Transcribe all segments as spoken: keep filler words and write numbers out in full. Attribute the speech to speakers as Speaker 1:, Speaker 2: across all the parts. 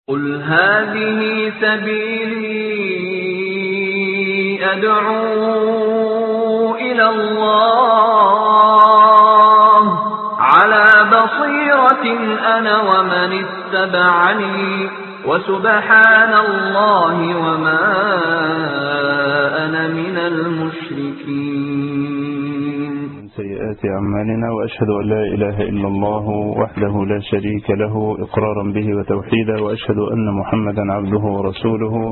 Speaker 1: قل هذه سبيلي أدعو إلى الله على بصيرة أنا ومن اتبعني وسبحان الله وما أنا من المشركين.
Speaker 2: سيئات أعمالنا وأشهد أن لا إله إلا الله وحده لا شريك له إقرارا به وتوحيدا، وأشهد أن محمدا عبده ورسوله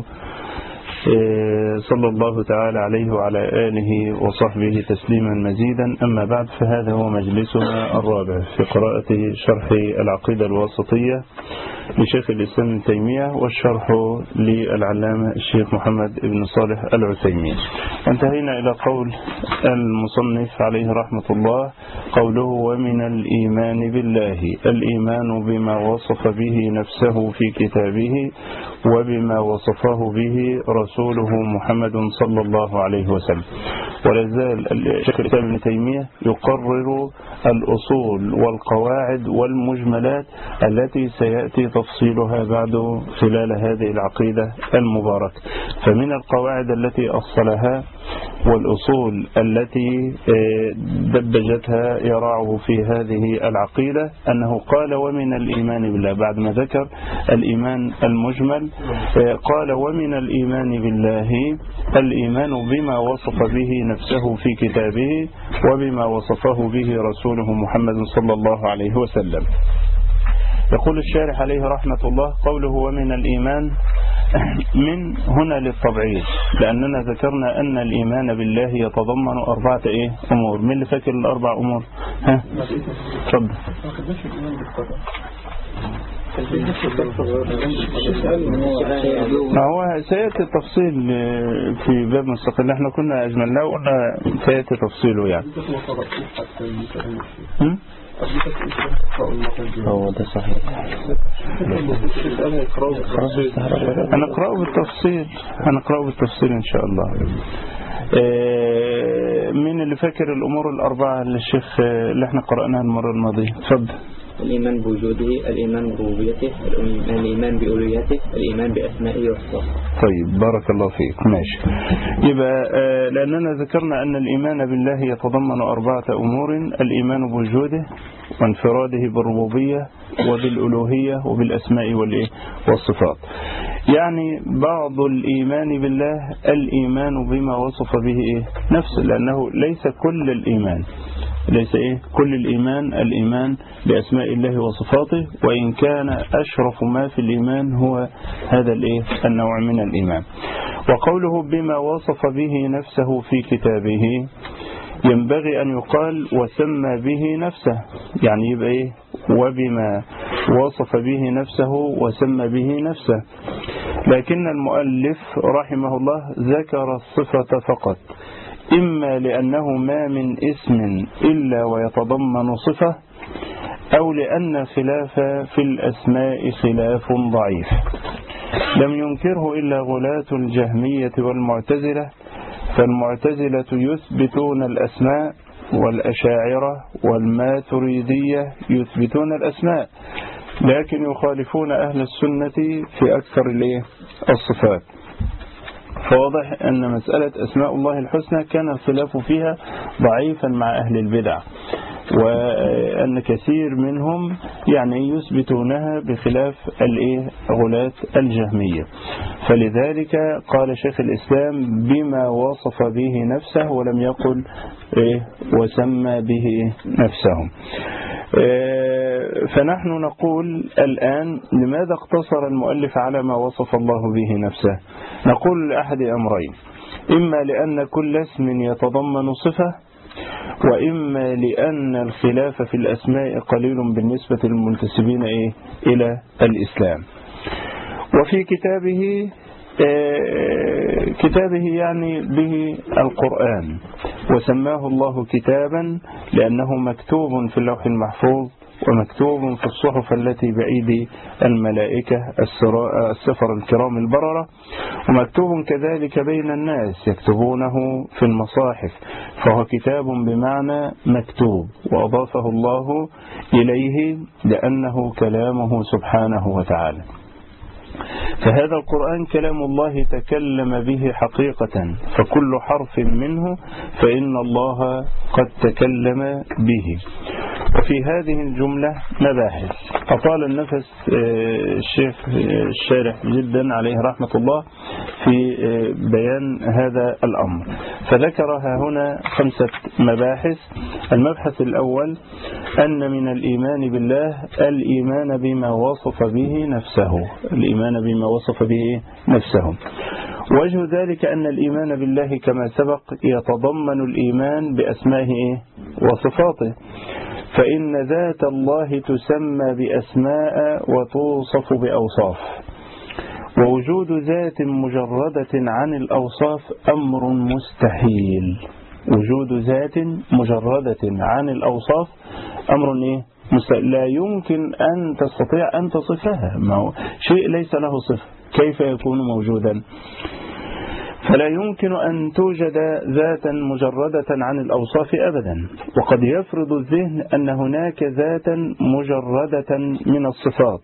Speaker 2: صلى الله تعالى عليه وعلى آله وصحبه تسليما مزيدا. أما بعد، فهذا هو مجلسنا الرابع في قراءة شرح العقيدة الواسطية لشيخ الإسلام ابن تيمية، والشرح للعلامة الشيخ محمد بن صالح العثيمين. انتهينا إلى قول المصنف عليه رحمة الله، قوله: ومن الإيمان بالله الإيمان بما وصف به نفسه في كتابه وبما وصفه به رسوله محمد صلى الله عليه وسلم. ولا زال الشيخ الإسلام ابن تيمية يقرر الأصول والقواعد والمجملات التي سيأتي تفصيلها بعد خلال هذه العقيدة المباركة. فمن القواعد التي أصلها والأصول التي دبجتها يراعه في هذه العقيدة أنه قال: ومن الإيمان بالله، بعد ما ذكر الإيمان المجمل قال: ومن الإيمان بالله الإيمان بما وصف به نفسه في كتابه وبما وصفه به رسوله محمد صلى الله عليه وسلم. يقول الشارح عليه رحمة الله: قوله ومن الإيمان، من هنا للتبعيض، لأننا ذكرنا أن الإيمان بالله يتضمن أربعة إيه أمور. من اللي فاكر الأربع أمور؟ ها؟ تفضل. ما هو سيأتي التفصيل في باب مستقل، احنا كنا أجملناه وقلنا سيأتي تفصيله يعني. هو ده صحيح. هنقرأه بالتفصيل هنقرأه بالتفصيل إن شاء الله. مين اللي فاكر الأمور الأربعة اللي الشيخ اللي احنا قرأناها المرة الماضية؟ تفضل.
Speaker 3: الإيمان بوجوده، الإيمان بربوبيته، الإيمان بألوهيته، الإيمان بأسمائه وصفاته.
Speaker 2: طيب، بارك الله فيك. ماشي. يبقى لأننا ذكرنا أن الإيمان بالله يتضمن أربعة أمور: الإيمان بوجوده وانفراده بالربوبية وبالألوهية وبالأسماء والصفات. يعني بعض الإيمان بالله الإيمان بما وصف به إيه؟ نفسه، لأنه ليس كل الإيمان ليس إيه كل الإيمان الإيمان بأسماء الله وصفاته، وإن كان أشرف ما في الإيمان هو هذا الإيه النوع من الإيمان. وقوله بما وصف به نفسه في كتابه، ينبغي أن يقال وسمى به نفسه، يعني يبقى إيه وبما وصف به نفسه وسمى به نفسه. لكن المؤلف رحمه الله ذكر الصفة فقط، إما لأنه ما من اسم إلا ويتضمن صفة، أو لأن خلاف في الأسماء خلاف ضعيف لم ينكره إلا غلاة الجهمية والمعتزلة، فالمعتزلة يثبتون الأسماء، والأشاعرة والماتريدية يثبتون الأسماء، لكن يخالفون أهل السنة في أكثر الصفات. فواضح أن مسألة أسماء الله الحسنى كان الخلاف فيها ضعيفا مع أهل البدع، وأن كثير منهم يعني يثبتونها بخلاف غلاة الجهمية. فلذلك قال شيخ الإسلام بما وصف به نفسه، ولم يقل وسمى به نفسه. فنحن نقول الآن: لماذا اقتصر المؤلف على ما وصف الله به نفسه؟ نقول لأحد أمرين: إما لأن كل اسم يتضمن صفة، وإما لأن الخلاف في الأسماء قليل بالنسبة للمنتسبين إيه؟ إلى الإسلام. وفي كتابه آه كتابه يعني به القرآن، وسماه الله كتابا لأنه مكتوب في اللوح المحفوظ، ومكتوب في الصحف التي بأيدي الملائكة السفر الكرام البررة، ومكتوب كذلك بين الناس يكتبونه في المصاحف، فهو كتاب بمعنى مكتوب، وأضافه الله إليه لأنه كلامه سبحانه وتعالى. فهذا القرآن كلام الله تكلم به حقيقة، فكل حرف منه فإن الله قد تكلم به. وفي هذه الجملة مباحث أطال النفس الشيخ الشارح جدا عليه رحمة الله في بيان هذا الأمر، فذكرها هنا خمسة مباحث. المبحث الأول أن من الإيمان بالله الإيمان بما وصف به نفسه، الإيمان بما وصف به نفسه. وجه ذلك أن الإيمان بالله كما سبق يتضمن الإيمان بأسمائه وصفاته، فإن ذات الله تسمى بأسماء وتوصف بأوصاف، ووجود ذات مجردة عن الأوصاف أمر مستحيل. وجود ذات مجردة عن الأوصاف أمر إيه؟ لا يمكن أن تستطيع أن تصفها، ما هو شيء ليس له صفة كيف يكون موجودا؟ فلا يمكن أن توجد ذاتا مجردة عن الأوصاف أبدا. وقد يفرض الذهن أن هناك ذاتا مجردة من الصفات،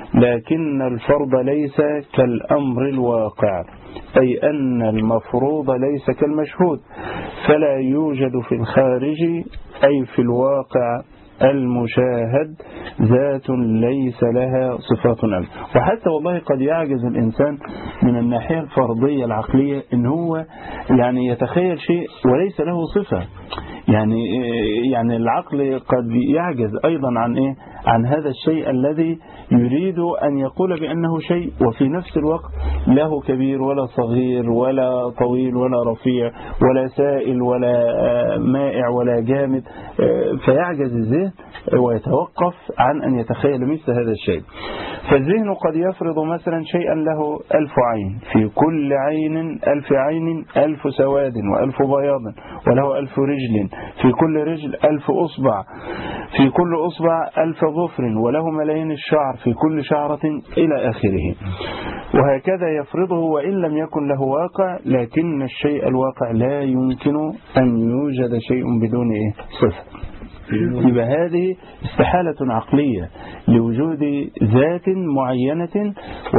Speaker 2: لكن الفرض ليس كالأمر الواقع، أي أن المفروض ليس كالمشهود، فلا يوجد في الخارج أي في الواقع المشاهد ذات ليس لها صفات أبدا. وحتى والله قد يعجز الإنسان من الناحية الفرضية العقلية إن هو يعني يتخيل شيء وليس له صفة، يعني يعني العقل قد يعجز أيضا عن إيه؟ عن هذا الشيء الذي يريد أن يقول بأنه شيء وفي نفس الوقت له كبير ولا صغير ولا طويل ولا رفيع ولا سائل ولا مائع ولا جامد، فيعجز الذهن ويتوقف عن أن يتخيل مثل هذا الشيء. فالذهن قد يفرض مثلا شيئا له ألف عين، في كل عين ألف عين ألف سواد وألف بياض، وله ألف رجل، في كل رجل ألف أصبع، في كل أصبع ألف ظفر، وله ملايين الشعر، في كل شعرة إلى آخره. وهكذا يفرضه وإن لم يكن له واقع، لكن الشيء الواقع لا يمكن أن يوجد شيء بدون صفة. يبقى هذه استحالة عقلية لوجود ذات معينة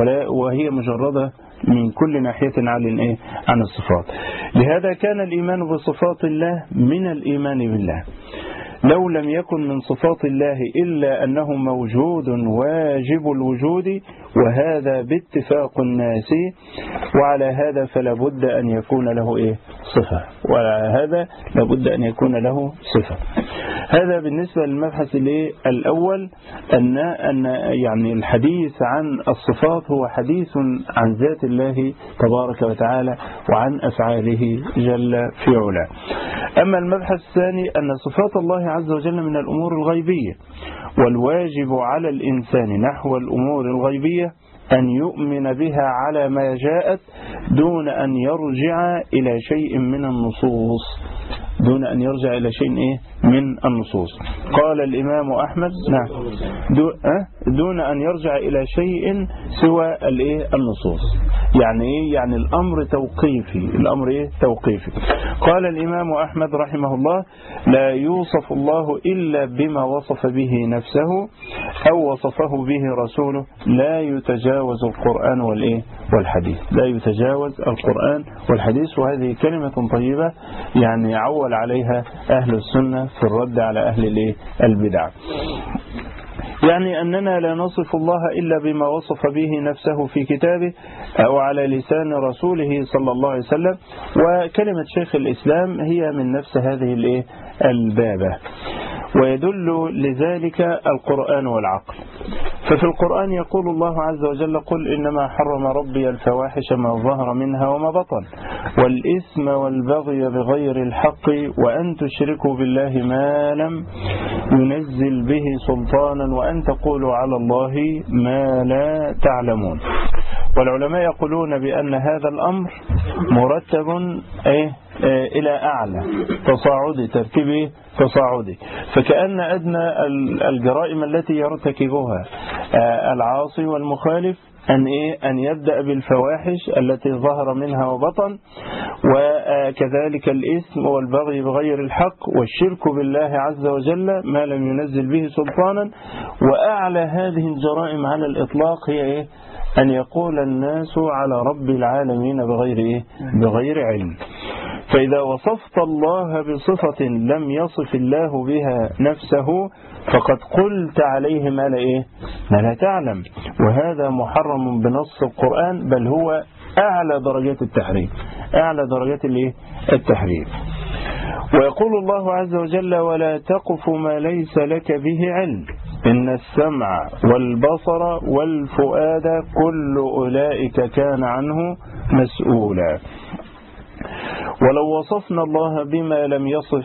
Speaker 2: وهي مجردة من كل ناحية عن إيه؟ عن الصفات. لهذا كان الإيمان بصفات الله من الإيمان بالله. لو لم يكن من صفات الله إلا أنه موجود واجب الوجود، وهذا باتفاق الناس، وعلى هذا فلا بد أن يكون له إيه؟ صفة، وعلى هذا لابد أن يكون له صفة. هذا بالنسبة للمبحث الأول، أن أن يعني الحديث عن الصفات هو حديث عن ذات الله تبارك وتعالى وعن أفعاله جل في علاه. أما المبحث الثاني أن صفات الله عز وجل من الأمور الغيبية، والواجب على الإنسان نحو الأمور الغيبية أن يؤمن بها على ما جاءت دون أن يرجع إلى شيء من النصوص، دون أن يرجع إلى شيء إيه؟ من النصوص. قال الإمام أحمد نعم دون أن يرجع إلى شيء سوى الإيه؟ النصوص. يعني إيه؟ يعني الأمر توقيفي، الأمر إيه؟ توقيفي. قال الإمام أحمد رحمه الله: لا يوصف الله إلا بما وصف به نفسه أو وصفه به رسوله، لا يتجاوز القرآن والإيه؟ والحديث، لا يتجاوز القرآن والحديث. وهذه كلمة طيبة يعني عول عليها أهل السنة في الرد على أهل الإيه؟ البدع. يعني أننا لا نصف الله إلا بما وصف به نفسه في كتابه أو على لسان رسوله صلى الله عليه وسلم. وكلمة شيخ الإسلام هي من نفس هذه الإيه؟ البابة، ويدل لذلك القرآن والعقل. ففي القرآن يقول الله عز وجل: قل إنما حرم ربي الفواحش ما ظهر منها وما بطن والإثم والبغي بغير الحق وأن تشركوا بالله ما لم ينزل به سلطانا وأن تقولوا على الله ما لا تعلمون. والعلماء يقولون بأن هذا الأمر مرتب إيه؟ إلى أعلى، تصاعدي، ترتيبه تصاعدي. فكأن أدنى الجرائم التي يرتكبها العاصي والمخالف أن إيه؟ أن يبدأ بالفواحش التي ظهر منها وبطن، وكذلك الإثم والبغي بغير الحق والشرك بالله عز وجل ما لم ينزل به سلطانا. وأعلى هذه الجرائم على الإطلاق هي إيه؟ أن يقول الناس على رب العالمين بغير إيه؟ بغير علم. فإذا وصفت الله بصفة لم يصف الله بها نفسه فقد قلت عليه ما لا إيه؟ ما لا تعلم، وهذا محرم بنص القرآن، بل هو أعلى درجات التحريم، أعلى درجات الإيه؟ التحريم. ويقول الله عز وجل: ولا تقف ما ليس لك به علم إن السمع والبصر والفؤاد كل أولئك كان عنه مسؤولا. ولو وصفنا الله بما لم يصف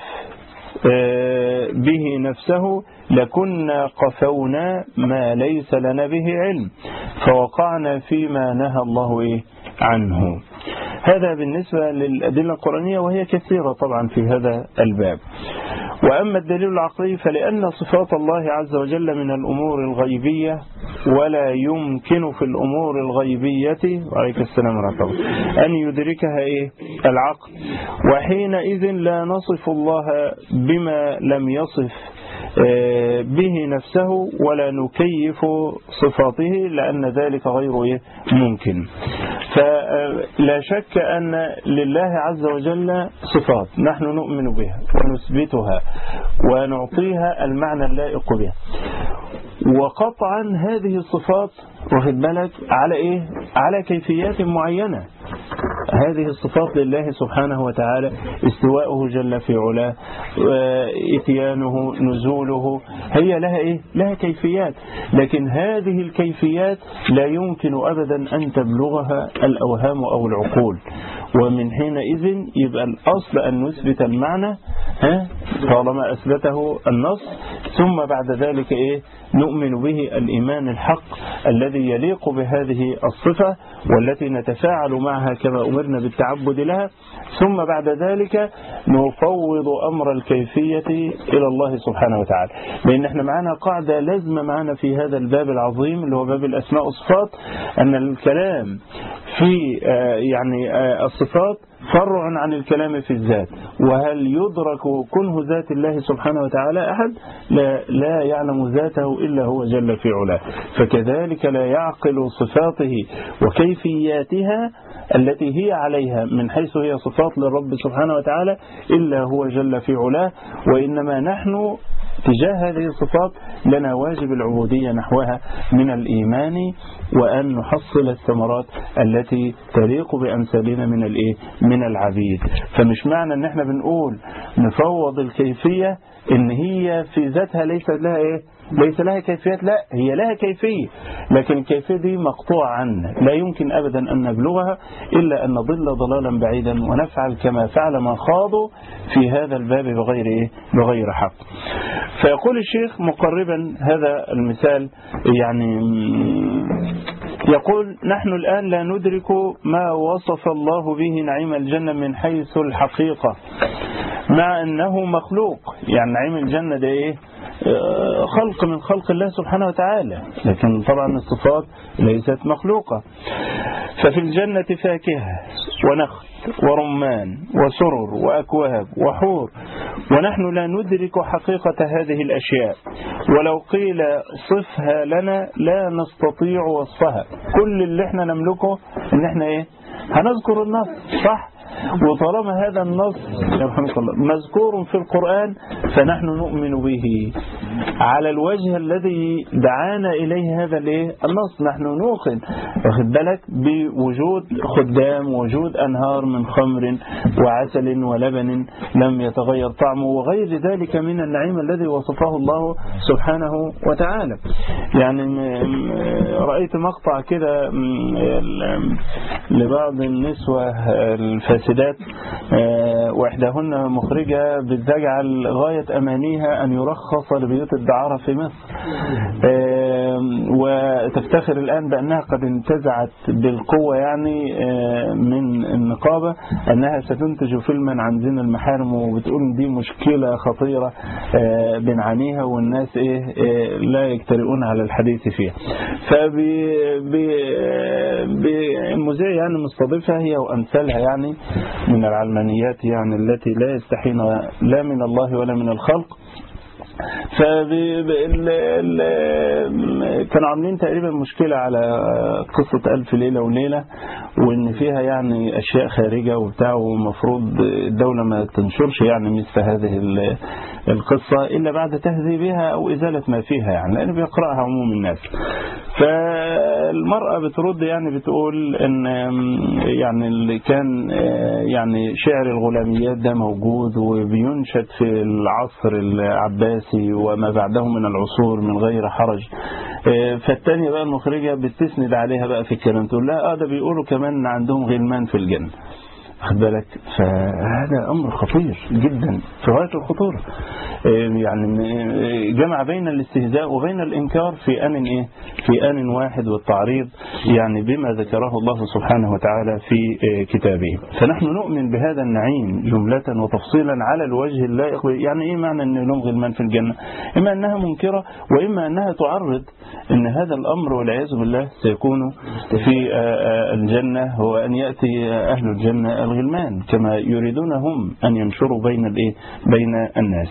Speaker 2: به نفسه لكنا قفونا ما ليس لنا به علم فوقعنا فيما نهى الله إيه عنه. هذا بالنسبة للأدلة القرآنية، وهي كثيرة طبعا في هذا الباب. وأما الدليل العقلي فلأن صفات الله عز وجل من الأمور الغيبية، ولا يمكن في الأمور الغيبية وعليك السلام ورحمة الله أن يدركها إيه؟ العقل، وحينئذ لا نصف الله بما لم يصف به نفسه ولا نكيف صفاته، لأن ذلك غير إيه؟ ممكن. فلا شك أن لله عز وجل صفات نحن نؤمن بها ونثبتها ونعطيها المعنى اللائق بها، وقطعا هذه الصفات واخد بالك على إيه؟ على كيفيات معينة. هذه الصفات لله سبحانه وتعالى: استواءه جل في علاه، اتيانه، نزوله، هي لها إيه؟ لها كيفيات، لكن هذه الكيفيات لا يمكن أبدا أن تبلغها الأوهام أو العقول. ومن حينئذ يبقى الأصل أن نثبت المعنى ها طالما أثبته النص، ثم بعد ذلك إيه؟ نؤمن به الإيمان الحق الذي يليق بهذه الصفة والتي نتفاعل معها كما أمرنا بالتعبد لها، ثم بعد ذلك نفوض أمر الكيفية إلى الله سبحانه وتعالى. لأن احنا معنا قاعدة لازمة معنا في هذا الباب العظيم اللي هو باب الأسماء والصفات، أن الكلام في يعني الصفات فرع عن الكلام في الذات. وهل يدرك كنه ذات الله سبحانه وتعالى أحد؟ لا, لا يعلم ذاته إلا هو جل في علاه. فكذلك لا يعقل صفاته وكيفياتها التي هي عليها من حيث هي صفات للرب سبحانه وتعالى إلا هو جل في علاه. وإنما نحن تجاه هذه الصفات لنا واجب العبودية نحوها من الإيمان، وأن نحصل الثمرات التي تليق بأمثالنا من الإيه؟ من العبيد. فمش معنى أن احنا بنقول نفوض الكيفية إن هي في ذاتها ليس لها إيه؟ ليس لها كيفيات، لا، هي لها كيفية، لكن الكيفية دي مقطوعة عنا، لا يمكن أبدا أن نبلغها إلا أن نضل ضلالا بعيدا ونفعل كما فعل من خاضوا في هذا الباب بغير إيه؟ بغير حق. فيقول الشيخ مقربا هذا المثال، يعني يقول: نحن الآن لا ندرك ما وصف الله به نعيم الجنة من حيث الحقيقة، مع أنه مخلوق. يعني نعيم الجنة ده إيه؟ خلق من خلق الله سبحانه وتعالى، لكن طبعا الصفات ليست مخلوقة. ففي الجنة فاكهة ونخل ورمان وسرر وأكواب وحور، ونحن لا ندرك حقيقة هذه الأشياء، ولو قيل صفها لنا لا نستطيع وصفها. كل اللي احنا نملكه ان احنا ايه؟ هنذكر النص، صح؟ وطالما هذا النص مذكور في القرآن فنحن نؤمن به على الوجه الذي دعانا إليه هذا النص. نحن نوقن واخد بالك بوجود خدام، وجود أنهار من خمر وعسل ولبن لم يتغير طعمه، وغير ذلك من النعيم الذي وصفه الله سبحانه وتعالى. يعني رأيت مقطع كده لبعض النسوة الفاسدات، وإحداهن مخرجة بتجعل غاية أمانيها أن يرخص لبيوت الدعارة في مصر، وتفتخر الآن بأنها قد انتزعت بالقوة يعني من النقابة أنها ستنتج فيلما عن زنا المحارم، وبتقول دي مشكلة خطيرة بنعانيها والناس إيه لا يجترئون على الحديث فيها. فبالمذيع يعني مستضيفها هي وأمثالها يعني من العلمانيات يعني التي لا يستحين لا من الله ولا من الخلق، كانوا عاملين تقريبا مشكلة على قصة ألف ليلة وليلة، وإن فيها يعني أشياء خارجة وبتاع، ومفروض الدولة ما تنشرش يعني مثل هذه القصة إلا بعد تهذيبها أو إزالة ما فيها، يعني لأنه بيقرأها عموم الناس. فالمرأة بترد يعني بتقول إن يعني اللي كان يعني شعر الغلاميات ده موجود وبينشد في العصر العباسي وما بعده من العصور من غير حرج. فالتانية بقى المخرجة بتسند عليها بقى في الكلام، تقول لها اه ده بيقولوا كمان عندهم غلمان في الجنة، خد بالك. فهذا أمر خطير جدا في غاية الخطورة، يعني جمع بين الاستهزاء وبين الإنكار في آن إيه في آن واحد، والتعريض يعني بما ذكره الله سبحانه وتعالى في كتابه. فنحن نؤمن بهذا النعيم جملة وتفصيلا على الوجه اللائق. يعني إيه معنى أن لهم غلمان في الجنة؟ إما أنها منكرة، وإما أنها تعرض أن هذا الأمر والعياذ بالله سيكون في الجنة، هو أن يأتي أهل الجنة الغلمان كما يريدون هم أن ينشروا بين الإيه بين الناس.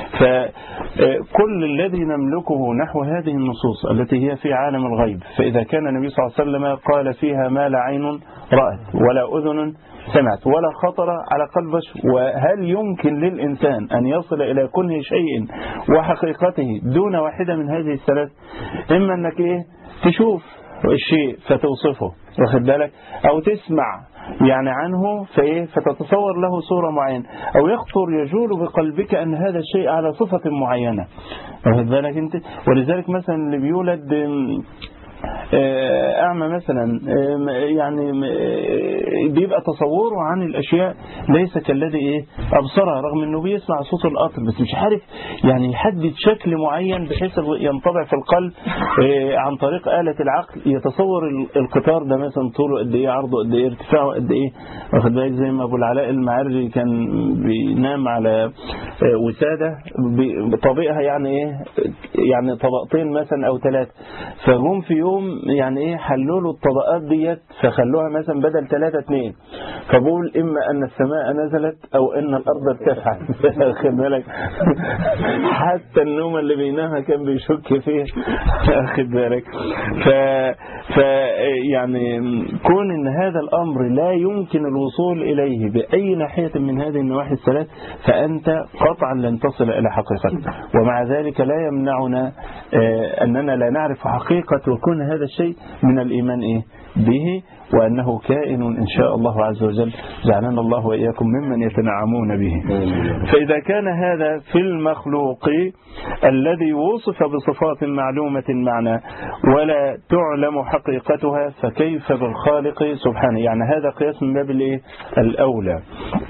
Speaker 2: فكل الذي نملكه نحو هذه النصوص التي هي في عالم الغيب، فإذا كان النبي صلى الله عليه وسلم قال فيها ما لا عين رأت ولا أذن سمعت ولا خطر على قلب بشر، وهل يمكن للإنسان أن يصل إلى كل شيء وحقيقته دون واحدة من هذه الثلاث؟ إما أنك إيه تشوف الشيء فتوصفه، واخد بالك، أو تسمع يعني عنه فإيه فتتصور له صورة معينة، أو يخطر يجول بقلبك أن هذا الشيء على صفة معينة، واخد بالك أنت. ولذلك مثلا اللي بيولد أعمى مثلا يعني بيبقى تصوره عن الأشياء ليس كالذي إيه أبصرها، رغم أنه بيسمع صوت القطر بس مش عارف يعني يحدد شكل معين بحيث ينطبع في القلب عن طريق آلة العقل، يتصور القطار ده مثلا طوله قد إيه، عرضه قد إيه، ارتفاعه قد إيه، واخد بالك. زي ما أبو العلاء المعري كان بينام على وسادة بطبيقها يعني إيه يعني طبقتين مثلا أو ثلاثة، فهم في يوم يعني ايه حلوا له الطبقات ديت فخلوها مثلا بدل ثلاثة اثنين، فبقول اما ان السماء نزلت او ان الارض ارتفعت. خد بالك حتى النوم اللي بينامها كان بيشك فيه، خد بالك. ف ف يعني كون ان هذا الامر لا يمكن الوصول اليه باي ناحيه من هذه النواحي الثلاث، فانت قطعا لن تصل الى حقيقته. ومع ذلك لا يمنعنا اننا لا نعرف حقيقه وكون هذا الشيء من الإيمان إيه به، وأنه كائن إن شاء الله عز وجل، جعلنا الله وإياكم ممن يتنعمون به. فإذا كان هذا في المخلوق الذي وصف بصفات معلومة معنا ولا تعلم حقيقتها، فكيف بالخالق سبحانه؟ يعني هذا قياس من باب الإيه الأولى.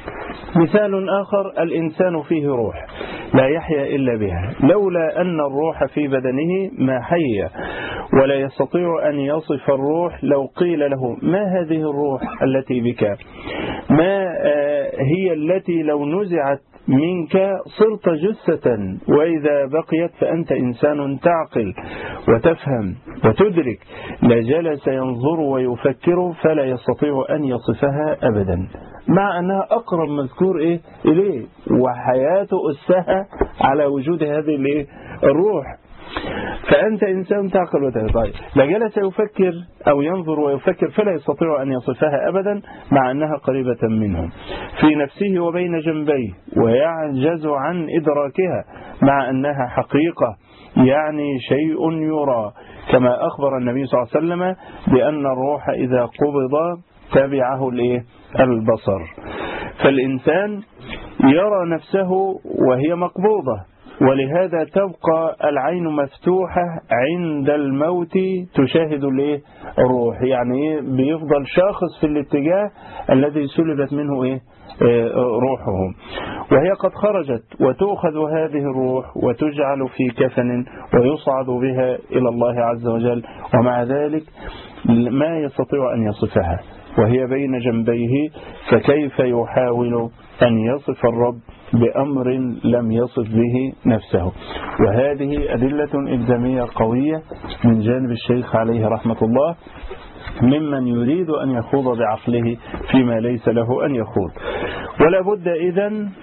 Speaker 2: مثال آخر، الإنسان فيه روح لا يحيا إلا بها، لولا أن الروح في بدنه ما حي، ولا يستطيع أن يصف الروح لو قيل له ما هذه الروح التي بك، ما هي التي لو نزعت منك صرت جثة، وإذا بقيت فأنت إنسان تعقل وتفهم وتدرك، لجلس ينظر ويفكر فلا يستطيع أن يصفها أبدا، مع أنها أقرب مذكور إيه إليه، وحياته أسها على وجود هذه الإيه الروح. فأنت إنسان تعقل وتفهم. طيب لجلس يفكر أو ينظر ويفكر فلا يستطيع أن يصفها أبدا، مع أنها قريبة منه في نفسه وبين جنبيه، ويعجز عن إدراكها، مع أنها حقيقة يعني شيء يرى، كما أخبر النبي صلى الله عليه وسلم بأن الروح إذا قبض تبعه الإيه البصر. فالإنسان يرى نفسه وهي مقبوضة، ولهذا تبقى العين مفتوحة عند الموت تشاهد الايه الروح، يعني بيفضل شاخص في الاتجاه الذي سلبت منه ايه روحه، وهي قد خرجت، وتؤخذ هذه الروح وتجعل في كفن ويصعد بها إلى الله عز وجل، ومع ذلك ما يستطيع أن يصفها وهي بين جنبيه، فكيف يحاول أن يصف الرب بأمر لم يصف به نفسه؟ وهذه أدلة إلزامية قوية من جانب الشيخ عليه رحمة الله، ممن يريد أن يخوض بعقله فيما ليس له أن يخوض. ولا بد إذن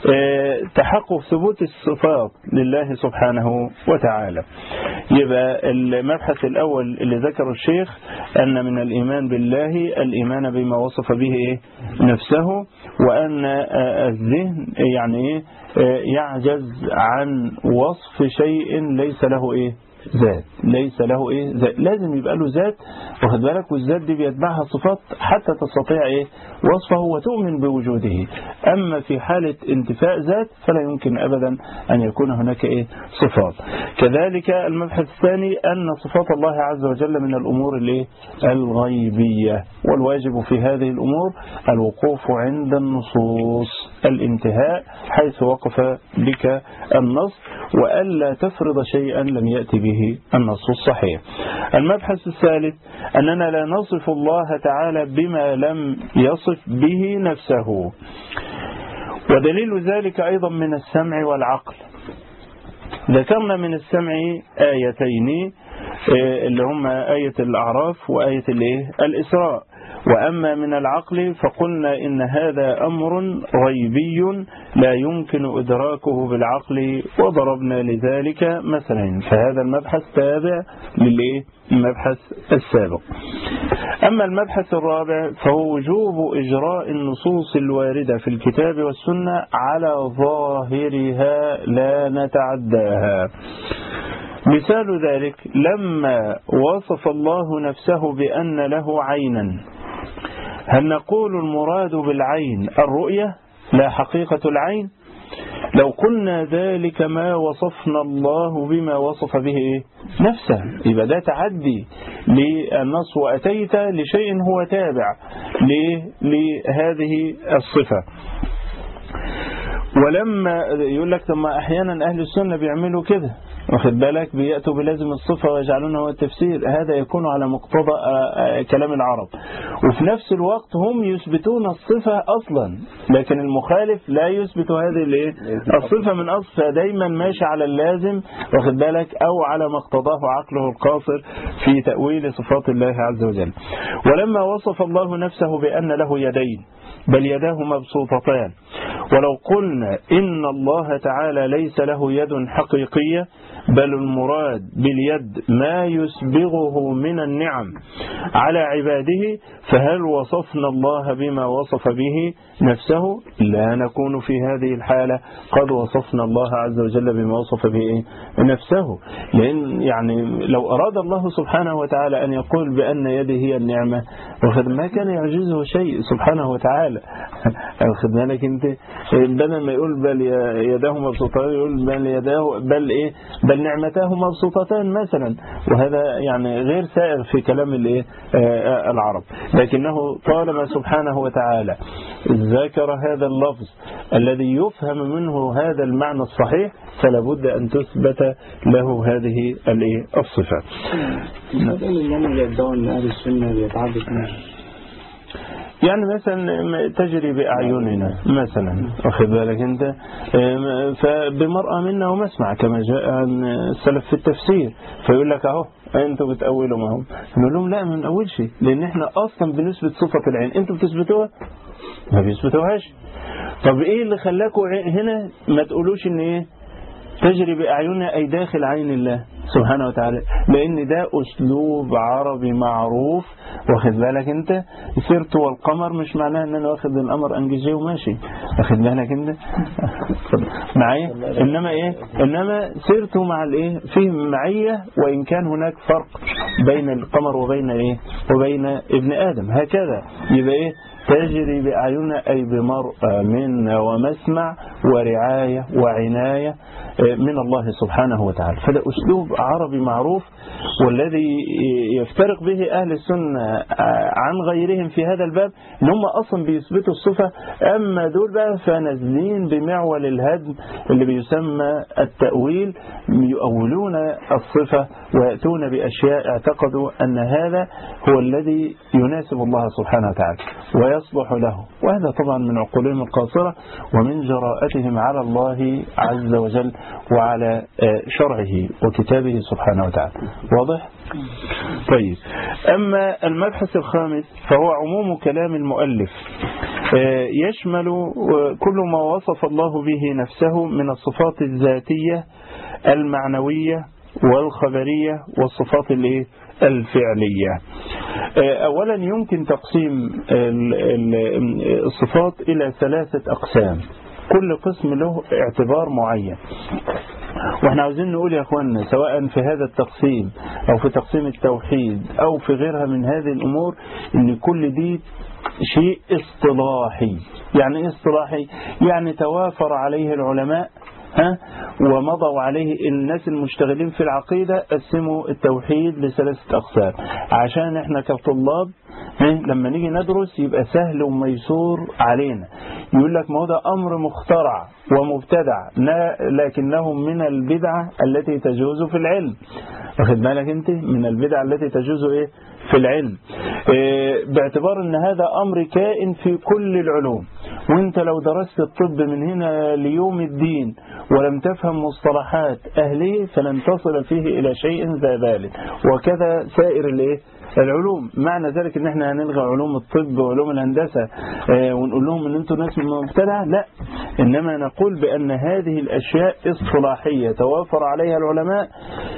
Speaker 2: تحقق ثبوت الصفات لله سبحانه وتعالى. يبقى المبحث الأول اللي ذكره الشيخ أن من الإيمان بالله الإيمان بما وصف به نفسه، وأن الذهن يعني يعجز عن وصف شيء ليس له إيه ذات، ليس له إيه ذات، لازم يبقى له ذات، واخد بالك، والذات دي بيتبعها صفات حتى تستطيع إيه وصفه وتؤمن بوجوده. أما في حالة انتفاء ذات فلا يمكن أبدا أن يكون هناك إيه صفات. كذلك المبحث الثاني أن صفات الله عز وجل من الأمور الإيه الغيبية، والواجب في هذه الأمور الوقوف عند النصوص، الانتهاء حيث وقف بك النص، وألا تفرض شيئا لم يأتي به النص الصحيح. المبحث الثالث أننا لا نصف الله تعالى بما لم يصف به نفسه، ودليل ذلك أيضا من السمع والعقل. ذكرنا من السمع آيتين اللي هما آية الأعراف وآية الإسراء، وأما من العقل فقلنا إن هذا أمر غيبي لا يمكن إدراكه بالعقل، وضربنا لذلك مثلا، فهذا المبحث تابع للمبحث السابق. أما المبحث الرابع فهو وجوب إجراء النصوص الواردة في الكتاب والسنة على ظاهرها لا نتعداها. مثال ذلك لما وصف الله نفسه بأن له عينا، هل نقول المراد بالعين الرؤية لا حقيقة العين؟ لو قلنا ذلك ما وصفنا الله بما وصف به نفسه، يبقى ده تعدي للنص، وأتيت لشيء هو تابع لهذه الصفة. ولما يقول لك ثم أحيانا أهل السنة بيعملوا كده، واخد بالك، بيأتوا بلازم الصفة ويجعلونه هو التفسير، هذا يكون على مقتضى كلام العرب، وفي نفس الوقت هم يثبتون الصفة أصلا، لكن المخالف لا يثبت هذه الصفة من أصفها، دايما ماشي على اللازم، واخد بالك، أو على مقتضاه عقله القاصر في تأويل صفات الله عز وجل. ولما وصف الله نفسه بأن له يدين بل يداه مبسوطتان، ولو قلنا إن الله تعالى ليس له يد حقيقية بل المراد باليد ما يسبغه من النعم على عباده، فهل وصفنا الله بما وصف به نفسه؟ لا نكون في هذه الحالة قد وصفنا الله عز وجل بما وصف به نفسه، لأن يعني لو أراد الله سبحانه وتعالى أن يقول بأن يده هي النعمة ما كان يعجزه شيء سبحانه وتعالى. أخذ بالك أنت، بدل ما يقول بل يداه مبسوطتان يقول بل يداه بل إيه بل نعمتاه مبسوطتان مثلا، وهذا يعني غير سائغ في كلام الإيه العرب، لكنه طالما سبحانه وتعالى ذكر هذا اللفظ الذي يفهم منه هذا المعنى الصحيح فلا بد أن تثبت له هذه الصفة. يعني مثلا تجري بأعيننا مثلا، واخد بالك انت، فبمرأة منا ومسمع كما جاء عن السلف في التفسير، فيقول لك اهو انتوا بتأولوا ما هم، نقول لهم لا ما بنأولش، لان احنا اصلا بنثبت صفة العين، انتوا بتثبتوها ما بيثبتوهاش. طب ايه اللي خلاكم هنا ما تقولوش ان ايه تجري بأعيننا أي داخل عين الله سبحانه وتعالى؟ لأن ده أسلوب عربي معروف، واخد بالك أنت، سرت والقمر مش معناه أن أنا واخد القمر أنجزيه وماشي، واخد بالك أنت معايا، إنما إيه إنما سرت مع الإيه فيه معية، وإن كان هناك فرق بين القمر وبين إيه وبين ابن آدم، هكذا يبقى إيه تجري بأعيننا أي بمرأة منا ومسمع ورعاية وعناية من الله سبحانه وتعالى. فده أسلوب عربي معروف، والذي يفترق به أهل السنة عن غيرهم في هذا الباب ان هم أصلا بيثبتوا الصفة، أما دول بقى فنازلين بمعول الهدم اللي بيسمى التأويل، يؤولون الصفة ويأتون بأشياء اعتقدوا أن هذا هو الذي يناسب الله سبحانه وتعالى ويصلح له، وهذا طبعا من عقولهم القاصرة ومن جراءتهم على الله عز وجل وعلى شرعه وكتابه سبحانه وتعالى. واضح؟ طيب، أما المبحث الخامس فهو عموم كلام المؤلف يشمل كل ما وصف الله به نفسه من الصفات الذاتية المعنوية والخبرية والصفات الفعلية. أولا يمكن تقسيم الصفات إلى ثلاثة أقسام، كل قسم له اعتبار معين. واحنا عاوزين نقول يا اخواننا سواء في هذا التقسيم او في تقسيم التوحيد او في غيرها من هذه الامور ان كل دي شيء اصطلاحي. يعني ايه اصطلاحي؟ يعني توافر عليه العلماء ها ومضوا عليه الناس المشتغلين في العقيدة، قسموا التوحيد لثلاثة أقسام عشان احنا كطلاب لما نيجي ندرس يبقى سهل وميسور علينا. يقول لك ما هو ده أمر مخترع ومبتدع لكنه من البدعة التي تجوز في العلم. واخد بالك انت؟ من البدعة التي تجوز ايه في العلم، إيه باعتبار ان هذا أمر كائن في كل العلوم. وانت لو درست الطب من هنا ليوم الدين ولم تفهم مصطلحات أهله فلن تصل فيه إلى شيء ذا بال، وكذا سائر الايه العلوم. معنى ذلك ان احنا هنلغي علوم الطب وعلوم الهندسة اه ونقول لهم ان انتوا ناس مبتدعة؟ لا، انما نقول بان هذه الاشياء اصطلاحية توافر عليها العلماء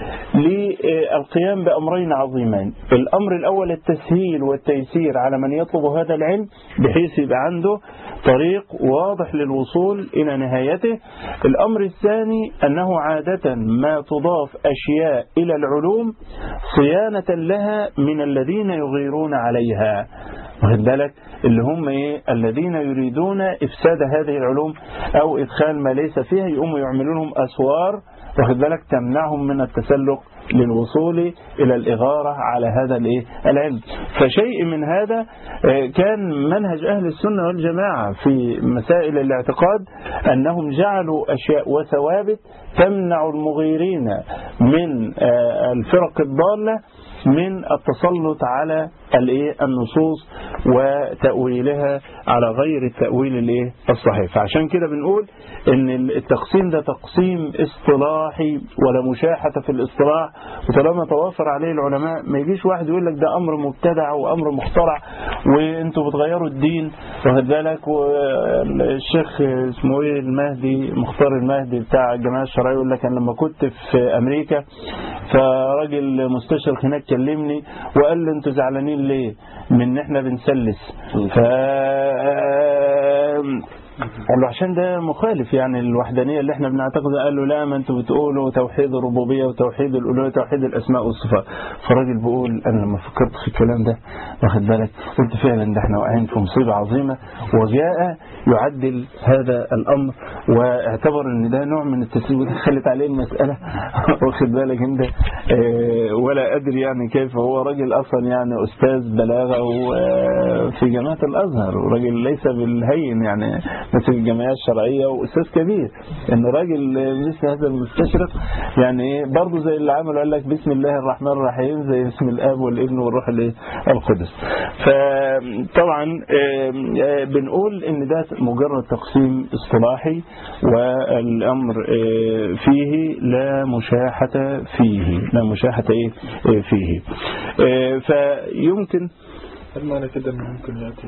Speaker 2: للقيام بأمرين عظيمين. الأمر الأول التسهيل والتيسير على من يطلب هذا العلم بحيث يبقى عنده طريق واضح للوصول إلى نهايته. الأمر الثاني أنه عادة ما تضاف أشياء إلى العلوم صيانة لها من الذين يغيرون عليها، واخد بالك؟ اللي هم ايه؟ الذين يريدون إفساد هذه العلوم أو إدخال ما ليس فيها، يقوموا يعملون لهم أسوار، واخد بالك، تمنعهم من التسلق للوصول إلى الإغارة على هذا الايه العلم. فشيء من هذا كان منهج أهل السنة والجماعة في مسائل الاعتقاد، أنهم جعلوا أشياء وثوابت تمنع المغيرين من الفرق الضالة من التسلط على النصوص وتأويلها على غير التأويل الايه الصحيح. فعشان كده بنقول ان التقسيم ده تقسيم اصطلاحي ولا مشاحة في الاصطلاح، وطالما توافر عليه العلماء ما يجيش واحد يقول لك ده امر مبتدع وامر مخترع وانتوا بتغيروا الدين، واخد بالك. والشيخ اسمه ايه المهدي مختار المهدي بتاع الجماعة الشرعية يقول لك انا لما كنت في امريكا فراجل مستشرق هناك كلمني وقال لي انتوا زعلانين ليه من ان احنا بنسلس؟ ف قال له عشان ده مخالف يعني الوحدانية اللي احنا بنعتقدها. قال له لا، ما انتوا بتقولوا توحيد الربوبية وتوحيد الألوهية وتوحيد الأسماء والصفات. فالراجل بيقول أنا لما فكرت في الكلام ده واخد بالك قلت فعلا ده احنا واقعين في مصيبة عظيمة، وجاء يعدل هذا الأمر واعتبر ان ده نوع من التسليم ودخلت عليه المسألة واخد بالك انت اه ولا أدري يعني كيف. هو راجل أصلا يعني أستاذ بلاغة في جامعة الأزهر، وراجل ليس بالهين يعني مثل الجمعية الشرعية وأستاذ كبير، إن راجل مثل هذا المستشرق يعني برضه زي اللي عملوا قال لك بسم الله الرحمن الرحيم زي اسم الآب والابن والروح القدس. فطبعا بنقول إن ده مجرد تقسيم اصطلاحي والأمر فيه لا مشاحة فيه لا مشاحة إيه فيه. فيمكن
Speaker 4: هل معنى كده أنه ممكن يأتي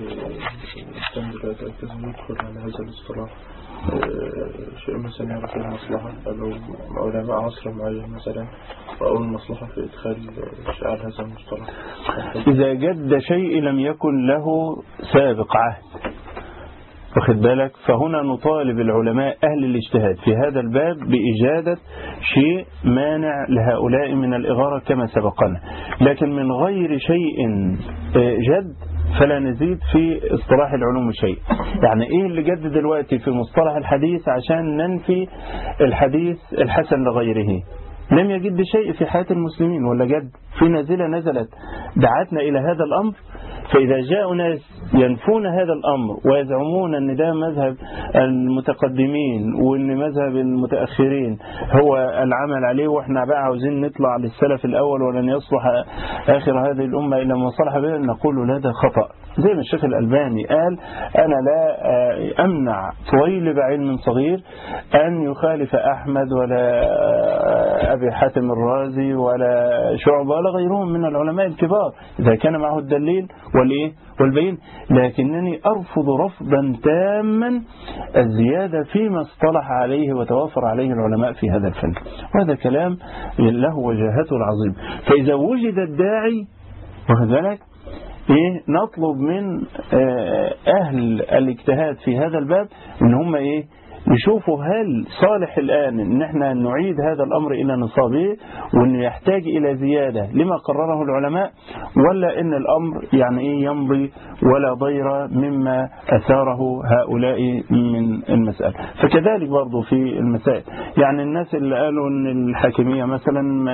Speaker 4: التزم يدخل على هذا الاصطلاح شيء مثلا يعرف المصلحة أو علماء عصر معين مثلا أو المصلحة في إدخال شعار هذا المصطلح؟
Speaker 2: إذا جد شيء لم يكن له سابق عهد، واخد بالك، فهنا نطالب العلماء أهل الاجتهاد في هذا الباب بإجادة شيء مانع لهؤلاء من الإغارة كما سبقنا، لكن من غير شيء جد فلا نزيد في اصطلاح العلوم شيء. يعني ايه اللي جد دلوقتي في مصطلح الحديث عشان ننفي الحديث الحسن لغيره؟ لم يجد شيء في حياة المسلمين ولا جد في نازلة نزلت دعتنا إلى هذا الأمر. فإذا جاء ناس ينفون هذا الأمر ويزعمون أن ده مذهب المتقدمين وأن مذهب المتأخرين هو العمل عليه وإحنا بقى عاوزين نطلع للسلف الأول ولن يصلح آخر هذه الأمة إلا ما صلح به، نقول له هذا خطأ. زي ما الشيخ الألباني قال أنا لا أمنع طويل بعلم صغير أن يخالف أحمد ولا أبي حاتم الرازي ولا شعبة ولا غيرهم من العلماء الكبار إذا كان معه الدليل والإيه والبين، لكنني أرفض رفضا تاما الزيادة فيما اصطلح عليه وتوافر عليه العلماء في هذا الفن، وهذا كلام له وجاهته العظيم. فإذا وجد الداعي واخد بالك إيه نطلب من أهل الاجتهاد في هذا الباب إن هم إيه يشوفوا هل صالح الآن إن احنا نعيد هذا الأمر إلى نصابه وإنه يحتاج إلى زيادة لما قرره العلماء، ولا إن الأمر يعني إيه يمضي ولا ضير مما أثاره هؤلاء من المسألة. فكذلك برضو في المسائل، يعني الناس اللي قالوا إن الحاكمية مثلا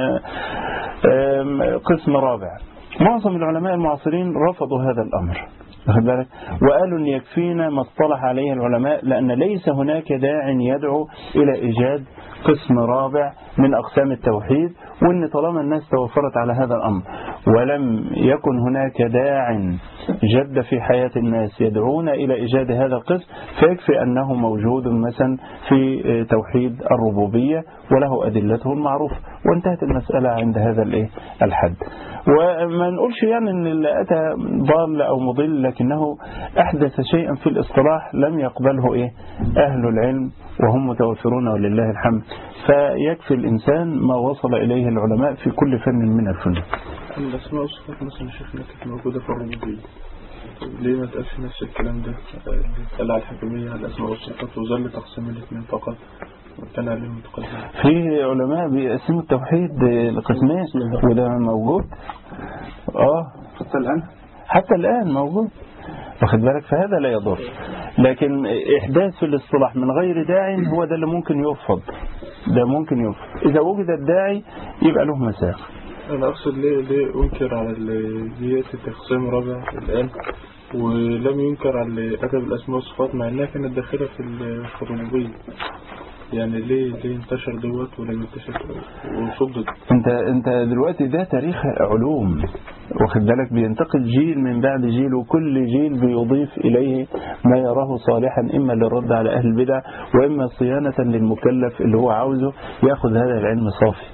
Speaker 2: قسم رابع، معظم العلماء المعاصرين رفضوا هذا الأمر وقالوا أن يكفينا ما اصطلح عليه العلماء، لأن ليس هناك داع يدعو إلى إيجاد قسم رابع من أقسام التوحيد، وأن طالما الناس توفرت على هذا الأمر ولم يكن هناك داع جد في حياة الناس يدعون إلى إيجاد هذا القسم، فيكفي أنه موجود مثلا في توحيد الربوبية وله أدلته المعروفة، وانتهت المسألة عند هذا الحد. وما نقولش يعني أن اللي أتى ضال أو مضل، لكنه أحدث شيئا في الاصطلاح لم يقبله إيه أهل العلم وهم متوفرون ولله الحمد. فيكفي الإنسان ما وصل إليه العلماء في كل فن من الفنون.
Speaker 4: الأسماء والصفات مثلا شيخنا كانت موجودة في الربوبية، ليه ما تقالش نفس الكلام ده؟ قال على الحكمية على الأسماء والصفات وظل تقسيم الاثنين فقط وكان عليهم متقدم.
Speaker 2: في علماء بيقسموا التوحيد لقسمين وده موجود اه
Speaker 4: حتى الآن
Speaker 2: حتى الآن موجود، واخد بالك؟ فهذا لا يضر، لكن إحداث في الاصطلاح من غير داعي هو ده اللي ممكن يرفض، ده ممكن يرفض. إذا وجد الداعي يبقى له مساق.
Speaker 4: أنا أقصد ليه ليه أنكر على اللي تقسيم رابع الآن ولم ينكر على اللي أتى بالأسماء والصفات مع أنها كانت داخلة في الربوبية؟ يعني ليه ليه انتشر دوت ولم ينتشر وصدد؟
Speaker 2: انت انت دلوقتي ده تاريخ علوم، واخد بالك؟ بينتقل جيل من بعد جيل، وكل جيل بيضيف إليه ما يراه صالحا، إما للرد على أهل البدع وإما صيانة للمكلف اللي هو عاوزه يأخذ هذا العلم صافي.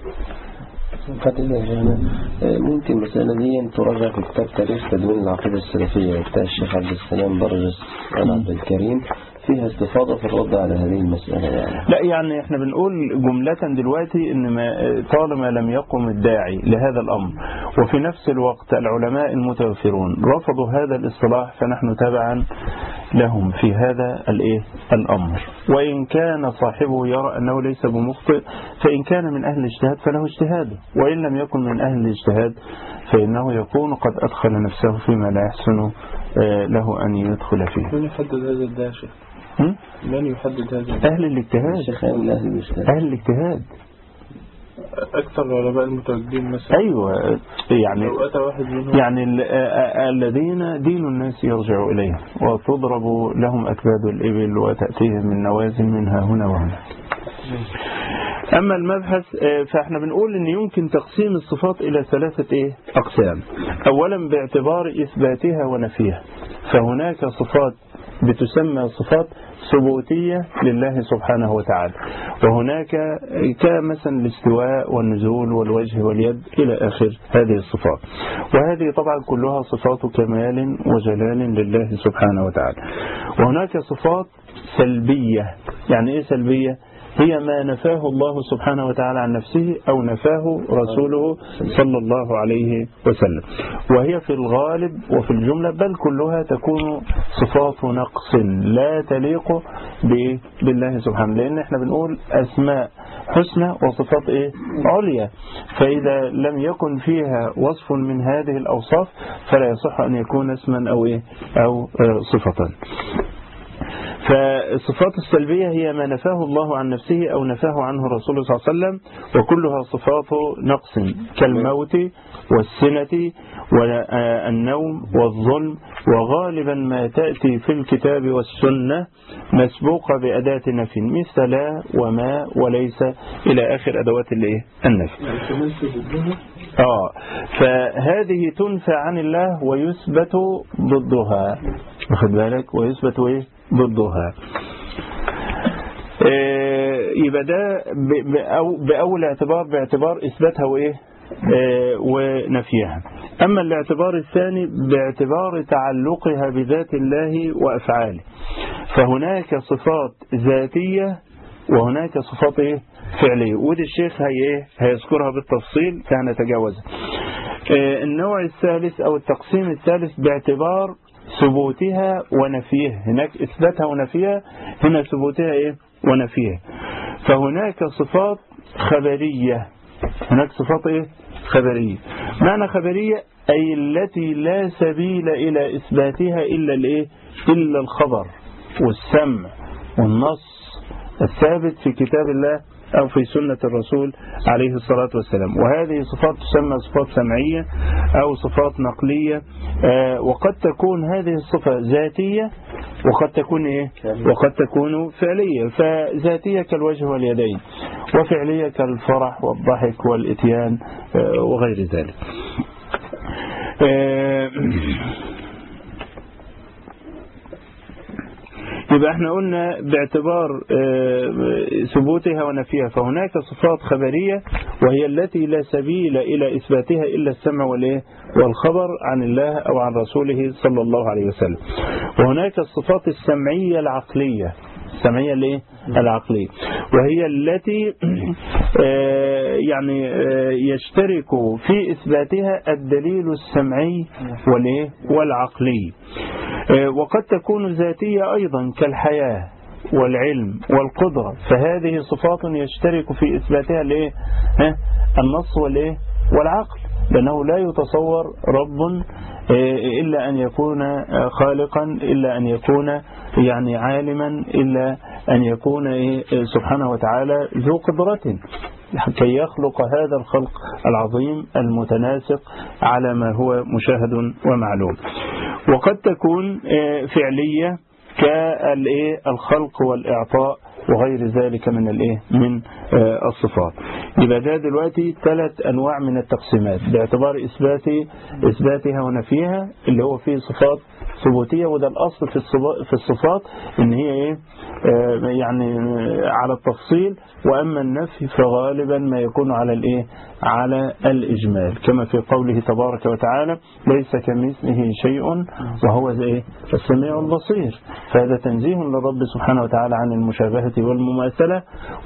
Speaker 5: ممكن المسألة دي تراجع في كتاب تاريخ تدوين العقيدة السلفية بتاع الشيخ عبد السلام برجس عبد الكريم، فيها استفاضة في الرد على هذه المسألة يعني.
Speaker 2: لا يعني احنا بنقول جملة دلوقتي ان ما طالما لم يقم الداعي لهذا الأمر وفي نفس الوقت العلماء المتوفرون رفضوا هذا الاصطلاح، فنحن تبعا لهم في هذا الايه الأمر، وإن كان صاحبه يرى أنه ليس بمخطئ فإن كان من أهل الاجتهاد فله اجتهاده، وإن لم يكن من أهل الاجتهاد فإنه يكون قد أدخل نفسه فيما لا يحسن له أن يدخل فيه.
Speaker 4: من يحدد هذا الداعي؟ من يحدد هذا؟
Speaker 2: أهل الاجتهاد. أهل الاجتهاد
Speaker 4: أكثر العلماء المتواجدين مثلا.
Speaker 2: أيوة يعني
Speaker 4: لو أتى واحد منهم
Speaker 2: يعني الذين دين الناس يرجع إليهم وتضرب لهم أكباد الإبل وتأتيهم من نوازل منها هنا وهنا. أما المبحث فإحنا بنقول إن يمكن تقسيم الصفات إلى ثلاثة إيه أقسام. أولا باعتبار إثباتها ونفيها، فهناك صفات بتسمى صفات ثبوتية لله سبحانه وتعالى، وهناك كمثلا الاستواء والنزول والوجه واليد إلى آخر هذه الصفات، وهذه طبعا كلها صفات كمال وجلال لله سبحانه وتعالى. وهناك صفات سلبية. يعني إيه سلبية؟ هي ما نفاه الله سبحانه وتعالى عن نفسه أو نفاه رسوله صلى الله عليه وسلم، وهي في الغالب وفي الجملة بل كلها تكون صفات نقص لا تليق بالله سبحانه، لأن احنا بنقول أسماء حسنى وصفات إيه عليا، فإذا لم يكن فيها وصف من هذه الأوصاف فلا يصح أن يكون اسما أو إيه أو صفة. فالصفات السلبية هي ما نفاه الله عن نفسه أو نفاه عنه رسوله صلى الله عليه وسلم، وكلها صفات نقص كالموت والسنة والنوم والظلم، وغالبا ما تأتي في الكتاب والسنة مسبوقة بأداة نفي مثل لا وما وليس إلى آخر أدوات النفي. آه فهذه تنفى عن الله ويثبت ضدها، واخد بالك؟ ويثبت إيه ضدها. إيه يبقى ده بأول اعتبار باعتبار إثباتها وإيه إيه ونفيها. أما الاعتبار الثاني باعتبار تعلقها بذات الله وأفعاله، فهناك صفات ذاتية وهناك صفات إيه؟ فعلية، ودي الشيخ هي هيذكرها بالتفصيل فهنتجاوزها. النوع الثالث أو التقسيم الثالث باعتبار ثبوتها ونفيها، هناك إثباتها ونفيها، هنا ثبوتها إيه؟ ونفيها. فهناك صفات خبرية، هناك صفات إيه؟ خبرية. معنى خبرية أي التي لا سبيل إلى إثباتها إلا الإيه؟ إلا الخبر والسمع والنص الثابت في كتاب الله أو في سنة الرسول عليه الصلاة والسلام. وهذه صفات تسمى صفات سمعية أو صفات نقلية، آه وقد تكون هذه الصفة ذاتية وقد تكون إيه؟ وقد تكون فعلية. فذاتية كالوجه واليدين، وفعلية كالفرح والضحك والإتيان آه وغير ذلك. آه يبقى احنا قلنا باعتبار ثبوتها ونفيها، فهناك صفات خبرية وهي التي لا سبيل إلى إثباتها إلا السمع والخبر عن الله أو عن رسوله صلى الله عليه وسلم. وهناك الصفات السمعية العقلية، السمعية الايه؟ العقلية، وهي التي يعني يشترك في إثباتها الدليل السمعي والايه؟ والعقلي. وقد تكون ذاتية أيضا كالحياة والعلم والقدرة، فهذه صفات يشترك في إثباتها الايه؟ النص والايه؟ والعقل، لأنه لا يتصور رب إلا أن يكون خالقا، إلا أن يكون يعني عالما، إلا أن يكون سبحانه وتعالى ذو قدرة كي يخلق هذا الخلق العظيم المتناسق على ما هو مشاهد ومعلوم. وقد تكون فعلية كالخلق والإعطاء وغير ذلك من الايه من الصفات. يبقى ده دلوقتي ثلاث انواع من التقسيمات باعتبار اثبات اثباتها ونفيها، اللي هو فيه صفات ثبوتيه، وده الاصل في في الصفات ان هي ايه يعني على التفصيل، واما النفي فغالبا ما يكون على الايه على الاجمال، كما في قوله تبارك وتعالى ليس كمثله شيء وهو ايه السميع البصير. فهذا تنزيه للرب سبحانه وتعالى عن المشابهه والمماثلة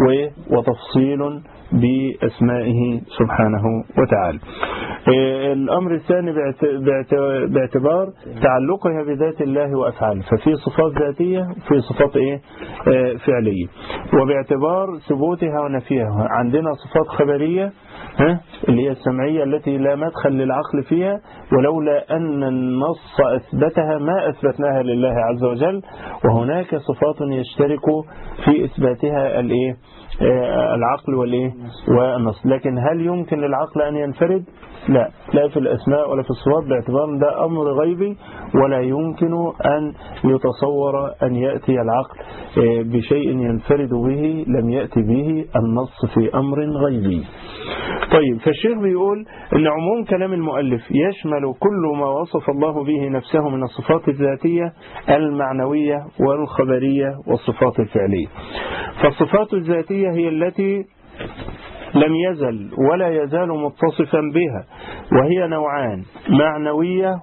Speaker 2: وتفصيل بأسمائه سبحانه وتعالى. الأمر الثاني باعتبار تعلقها بذات الله وأفعاله، ففي صفات ذاتية وفي صفات إيه فعلية. وباعتبار ثبوتها ونفيها عندنا صفات خبرية ها اللي هي السمعية التي لا مدخل للعقل فيها، ولولا أن النص أثبتها ما أثبتناها لله عز وجل. وهناك صفات يشترك في إثباتها الإيه العقل والإيه والنص، لكن هل يمكن للعقل أن ينفرد؟ لا، لا في الأسماء ولا في الصفات، باعتبار ده أمر غيبي ولا يمكن أن يتصور أن يأتي العقل بشيء ينفرد به لم يأتي به النص في أمر غيبي. طيب، فالشيخ بيقول أن عموم كلام المؤلف يشمل كل ما وصف الله به نفسه من الصفات الذاتية المعنوية والخبرية والصفات الفعلية. فالصفات الذاتية هي التي لم يزل ولا يزال متصفا بها، وهي نوعان: معنوية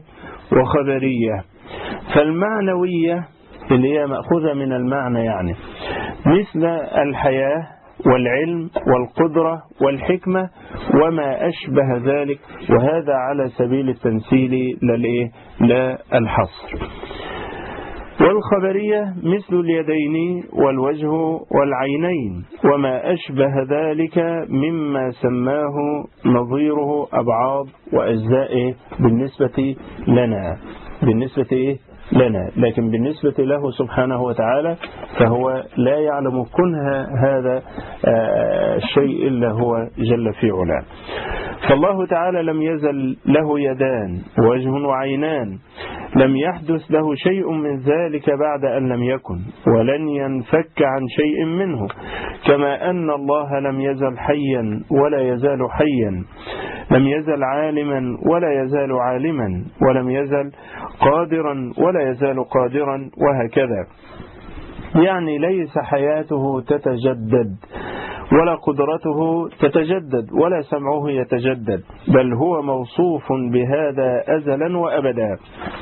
Speaker 2: وخبرية. فالمعنوية اللي هي مأخوذة من المعنى، يعني مثل الحياة والعلم والقدرة والحكمة وما أشبه ذلك، وهذا على سبيل التمثيل لا الحصر. والخبرية مثل اليدين والوجه والعينين وما أشبه ذلك مما سماه نظيره أبعاض وأجزاء بالنسبة لنا بالنسبة لنا لكن بالنسبة له سبحانه وتعالى فهو لا يعلم كنه هذا الشيء إلا هو جل في علاه. فالله تعالى لم يزل له يدان ووجه وعينان، لم يحدث له شيء من ذلك بعد أن لم يكن، ولن ينفك عن شيء منه، كما أن الله لم يزل حيا ولا يزال حيا، لم يزل عالما ولا يزال عالما، ولم يزل قادرا ولا يزال قادرا، وهكذا. يعني ليس حياته تتجدد ولا قدرته تتجدد ولا سمعه يتجدد، بل هو موصوف بهذا أزلا وأبدا.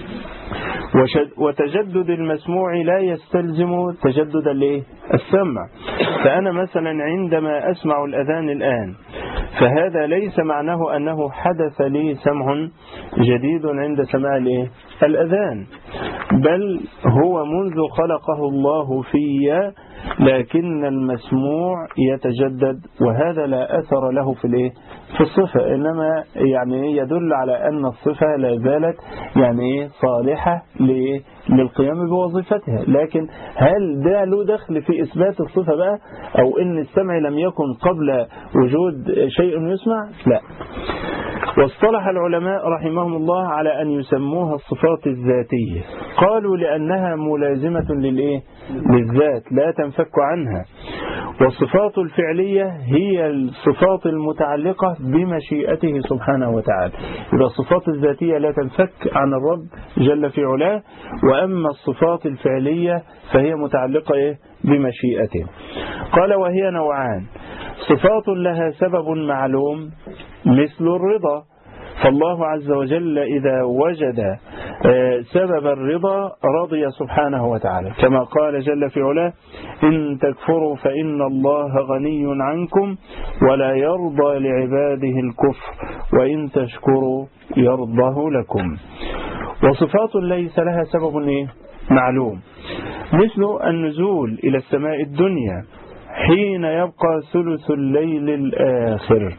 Speaker 2: وتجدد المسموع لا يستلزم تجدد السمع. فأنا مثلا عندما أسمع الأذان الآن فهذا ليس معناه أنه حدث لي سمع جديد عند سماع الأذان، بل هو منذ خلقه الله في، لكن المسموع يتجدد، وهذا لا أثر له في الايه في الصفة، إنما يعني يدل على أن الصفة لا زالت يعني صالحة للقيام بوظيفتها. لكن هل ده له دخل في إثبات الصفة بقى، أو إن السمع لم يكن قبل وجود شيء يسمع؟ لا. واصطلح العلماء رحمهم الله على أن يسموها الصفات الذاتية، قالوا لأنها ملازمة للإيه؟ للذات لا تنفك عنها. والصفات الفعلية هي الصفات المتعلقة بمشيئته سبحانه وتعالى. إذا الصفات الذاتية لا تنفك عن الرب جل في علاه، وأما الصفات الفعلية فهي متعلقة إيه؟ بمشيئته. قال وهي نوعان: صفات لها سبب معلوم مثل الرضا، فالله عز وجل إذا وجد سبب الرضا رضي سبحانه وتعالى، كما قال جل في علاه: إن تكفروا فإن الله غني عنكم ولا يرضى لعباده الكفر وإن تشكروا يرضه لكم. وصفات ليس لها سبب معلوم مثل النزول إلى السماء الدنيا حين يبقى ثلث الليل الآخر.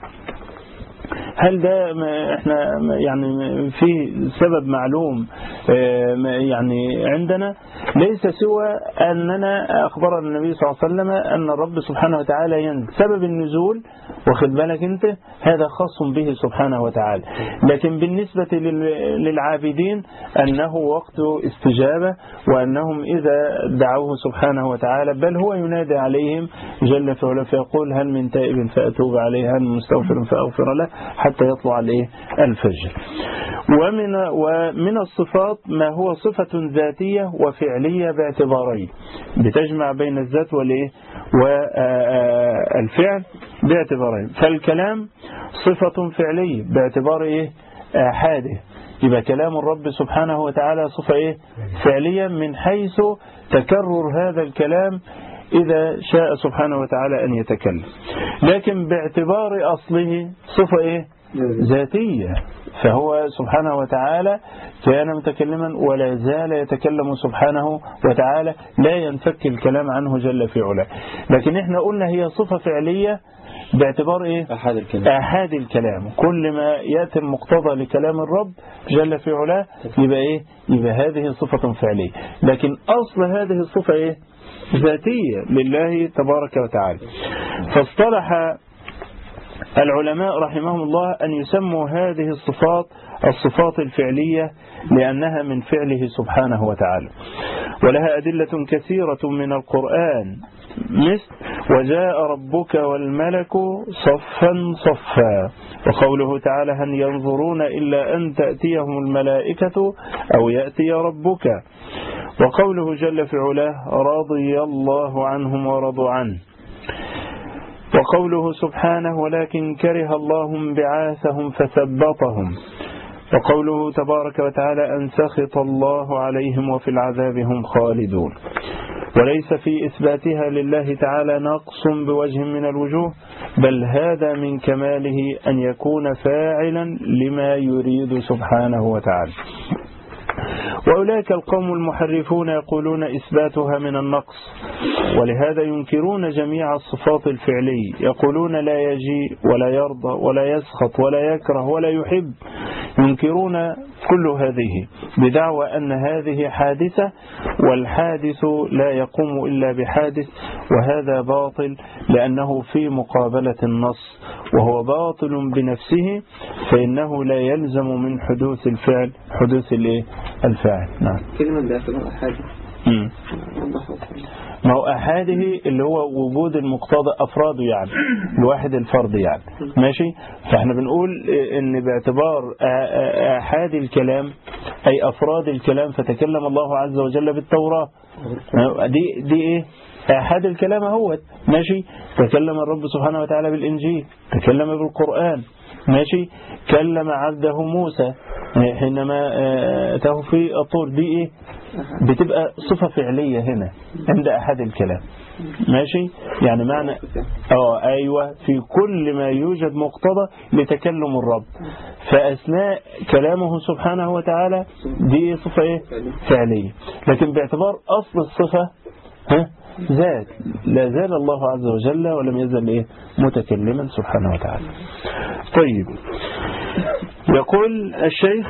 Speaker 2: هل ده احنا يعني في سبب معلوم يعني عندنا؟ ليس سوى أننا أخبرنا النبي صلى الله عليه وسلم أن الرب سبحانه وتعالى ينزل. سبب النزول واخد بالك انت هذا خاص به سبحانه وتعالى، لكن بالنسبة للعابدين أنه وقت استجابة، وأنهم إذا دعوه سبحانه وتعالى بل هو ينادي عليهم جل في علاه فيقول: هل من تائب فأتوب عليه، هل من مستغفر فأغفر له، حتى يطلع عليه الفجر. ومن ومن الصفات ما هو صفة ذاتية وفعلية باعتبارين، بتجمع بين الذات والايه والفعل باعتبارين. فالكلام صفة فعلية باعتبار ايه آحاده، يبقى كلام الرب سبحانه وتعالى صفة ايه فعلية من حيث تكرر هذا الكلام إذا شاء سبحانه وتعالى أن يتكلم. لكن باعتبار أصله صفة إيه؟ ذاتية، فهو سبحانه وتعالى كان متكلما ولا زال يتكلم سبحانه وتعالى، لا ينفك الكلام عنه جل في علاه. لكن احنا قلنا هي صفة فعلية باعتبار ايه؟ أحد الكلام. أحد الكلام، كل ما يأتي المقتضى لكلام الرب جل في علاه يبقى ايه؟ يبقى هذه صفة فعلية. لكن أصل هذه الصفة ايه؟ ذاتية لله تبارك وتعالى. فاصطلح العلماء رحمهم الله أن يسموا هذه الصفات الصفات الفعلية لأنها من فعله سبحانه وتعالى، ولها أدلة كثيرة من القرآن مثل: وجاء ربك والملك صفا صفا، وقوله تعالى: هل ينظرون إلا أن تأتيهم الملائكة أو يأتي ربك، وقوله جل في علاه: رضي الله عنهم ورضوا عنه، وقوله سبحانه: ولكن كره الله بعاثهم فثبطهم، وقوله تبارك وتعالى: أن سخط الله عليهم وفي العذاب هم خالدون. وليس في إثباتها لله تعالى نقص بوجه من الوجوه، بل هذا من كماله أن يكون فاعلا لما يريد سبحانه وتعالى. وأولئك القوم المحرفون يقولون إثباتها من النقص، ولهذا ينكرون جميع الصفات الفعلية، يقولون لا يجيء ولا يرضى ولا يسخط ولا يكره ولا يحب، ينكرون كل هذه بدعوى أن هذه حادثة، والحادث لا يقوم إلا بحادث، وهذا باطل لأنه في مقابلة النص، وهو باطل بنفسه، فإنه لا يلزم من حدوث الفعل حدوث الفاعل. نعم.
Speaker 3: كلمة باعتبار أحادي.
Speaker 2: ما هو أحاده اللي هو وجود المقتضى أفراده، يعني الواحد الفرد يعني ماشي. فاحنا بنقول ان باعتبار أحاد الكلام أي أفراد الكلام، فتكلم الله عز وجل بالتوراة، دي دي إيه أحد الكلام هو ماشي. تكلم الرب سبحانه وتعالى بالإنجيل، تكلم بالقرآن ماشي، كلم عبده موسى حينما أتاه في الطور. دي إيه؟ بتبقى صفة فعلية هنا عند أحد الكلام ماشي. يعني معنى اه ايوه في كل ما يوجد مقتضى لتكلم الرب، فاثناء كلامه سبحانه وتعالى دي صفه ايه؟ فعليه. لكن باعتبار اصل الصفه ها ذات، لا زال الله عز وجل ولم يزل ايه؟ متكلما سبحانه وتعالى. طيب يقول الشيخ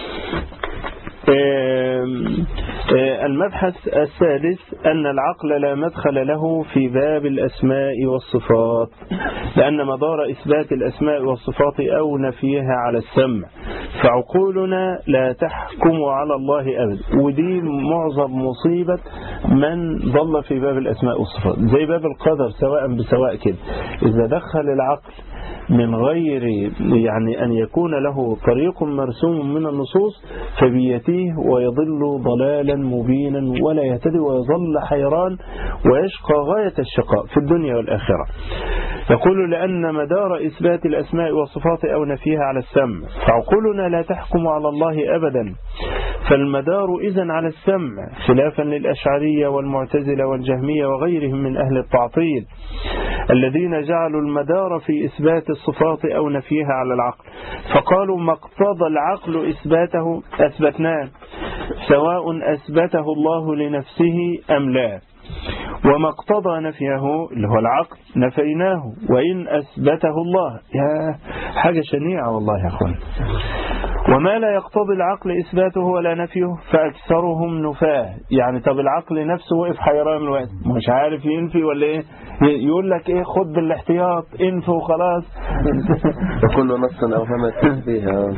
Speaker 2: المبحث السادس أن العقل لا مدخل له في باب الأسماء والصفات، لأن مدار إثبات الأسماء والصفات أو نفيها على السمع، فعقولنا لا تحكم على الله أبدا. ودي معظم مصيبة من ضل في باب الأسماء والصفات، زي باب القدر سواء بسواء كده. إذا دخل العقل من غير يعني أن يكون له طريق مرسوم من النصوص فبيتيه ويضل ضلالا مبينا ولا يهتدي ويظل حيران ويشقى غاية الشقاء في الدنيا والآخرة. يقول لأن مدار إثبات الأسماء والصفات أو نفيها على السمع، فعقولنا لا تحكم على الله أبدا، فالمدار إذن على السمع، خلافا للأشعرية والمعتزلة والجهمية وغيرهم من أهل التعطيل الذين جعلوا المدار في إثبات الصفات أو نفيها على العقل، فقالوا ما اقتضى العقل إثباته أثبتناه سواء أثبته الله لنفسه أم لا، وما اقتضى نفيه اللي هو العقل نفيناه وإن أثبته الله. يا حاجة شنيعة والله يا أخوان. وما لا يقتضي العقل إثباته ولا نفيه فأكثرهم نفاه. يعني طب العقل نفسه وقف حيران الوقت مش عارف ينفي ولا إيه، يقول لك إيه خد بالاحتياط انفي وخلاص.
Speaker 5: وكل نص أوهم التشبيه.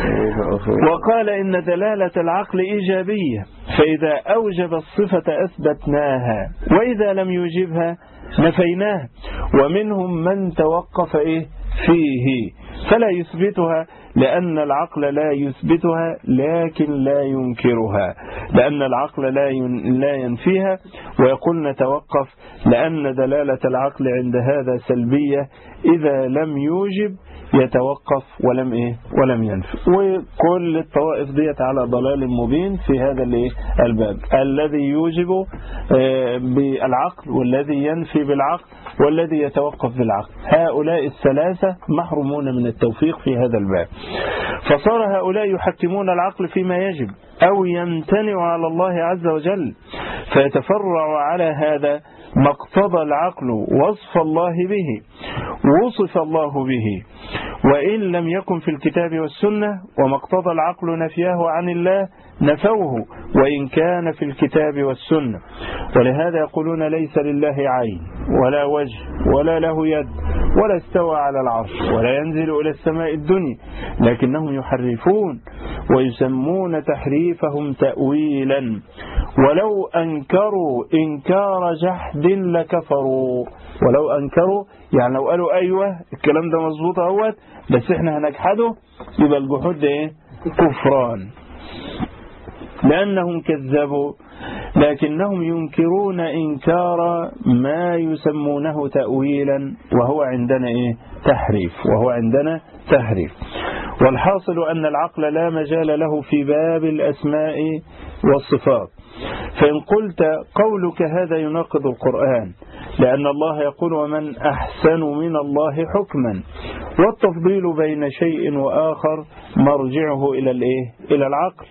Speaker 2: وقال إن دلالة العقل إيجابية، فإذا أوجب الصفة أثبتناها وإذا لم يوجبها نفيناها. ومنهم من توقف إيه فيه فلا يثبتها لأن العقل لا يثبتها لكن لا ينكرها، لأن العقل لا لا ينفيها، ويقول نتوقف لأن دلالة العقل عند هذا سلبية، إذا لم يوجب يتوقف ولم إيه ولم ينفي. وكل الطوائف ديت على ضلال مبين في هذا الباب، الذي يوجب بالعقل والذي ينفي بالعقل والذي يتوقف بالعقل. هؤلاء الثلاثة محرومون من التوفيق في هذا الباب. فصار هؤلاء يحكمون العقل فيما يجب أو يمتنع على الله عز وجل، فيتفرع على هذا ما اقتضى العقل وصف الله به وصف الله به وإن لم يكن في الكتاب والسنة، وما اقتضى العقل نفيه عن الله نفوه وإن كان في الكتاب والسنة. ولهذا يقولون ليس لله عين ولا وجه ولا له يد ولا استوى على العرش ولا ينزل إلى السماء الدنيا، لكنهم يحرفون ويسمون تحريفهم تأويلا، ولو أنكروا إنكار جحد لكفروا. ولو أنكروا يعني لو قالوا أيوة الكلام ده مظبوط اهوت بس احنا هنجحده، يبقى الجحود ده ايه؟ كفران، لأنهم كذبوا. لكنهم ينكرون إنكار ما يسمونه تأويلا وهو عندنا إيه؟ تحريف، وهو عندنا تحريف. والحاصل أن العقل لا مجال له في باب الأسماء والصفات. فإن قلت قولك هذا يناقض القرآن، لأن الله يقول ومن أحسن من الله حكما، والتفضيل بين شيء وآخر مرجعه إلى الإيه؟ إلى العقل.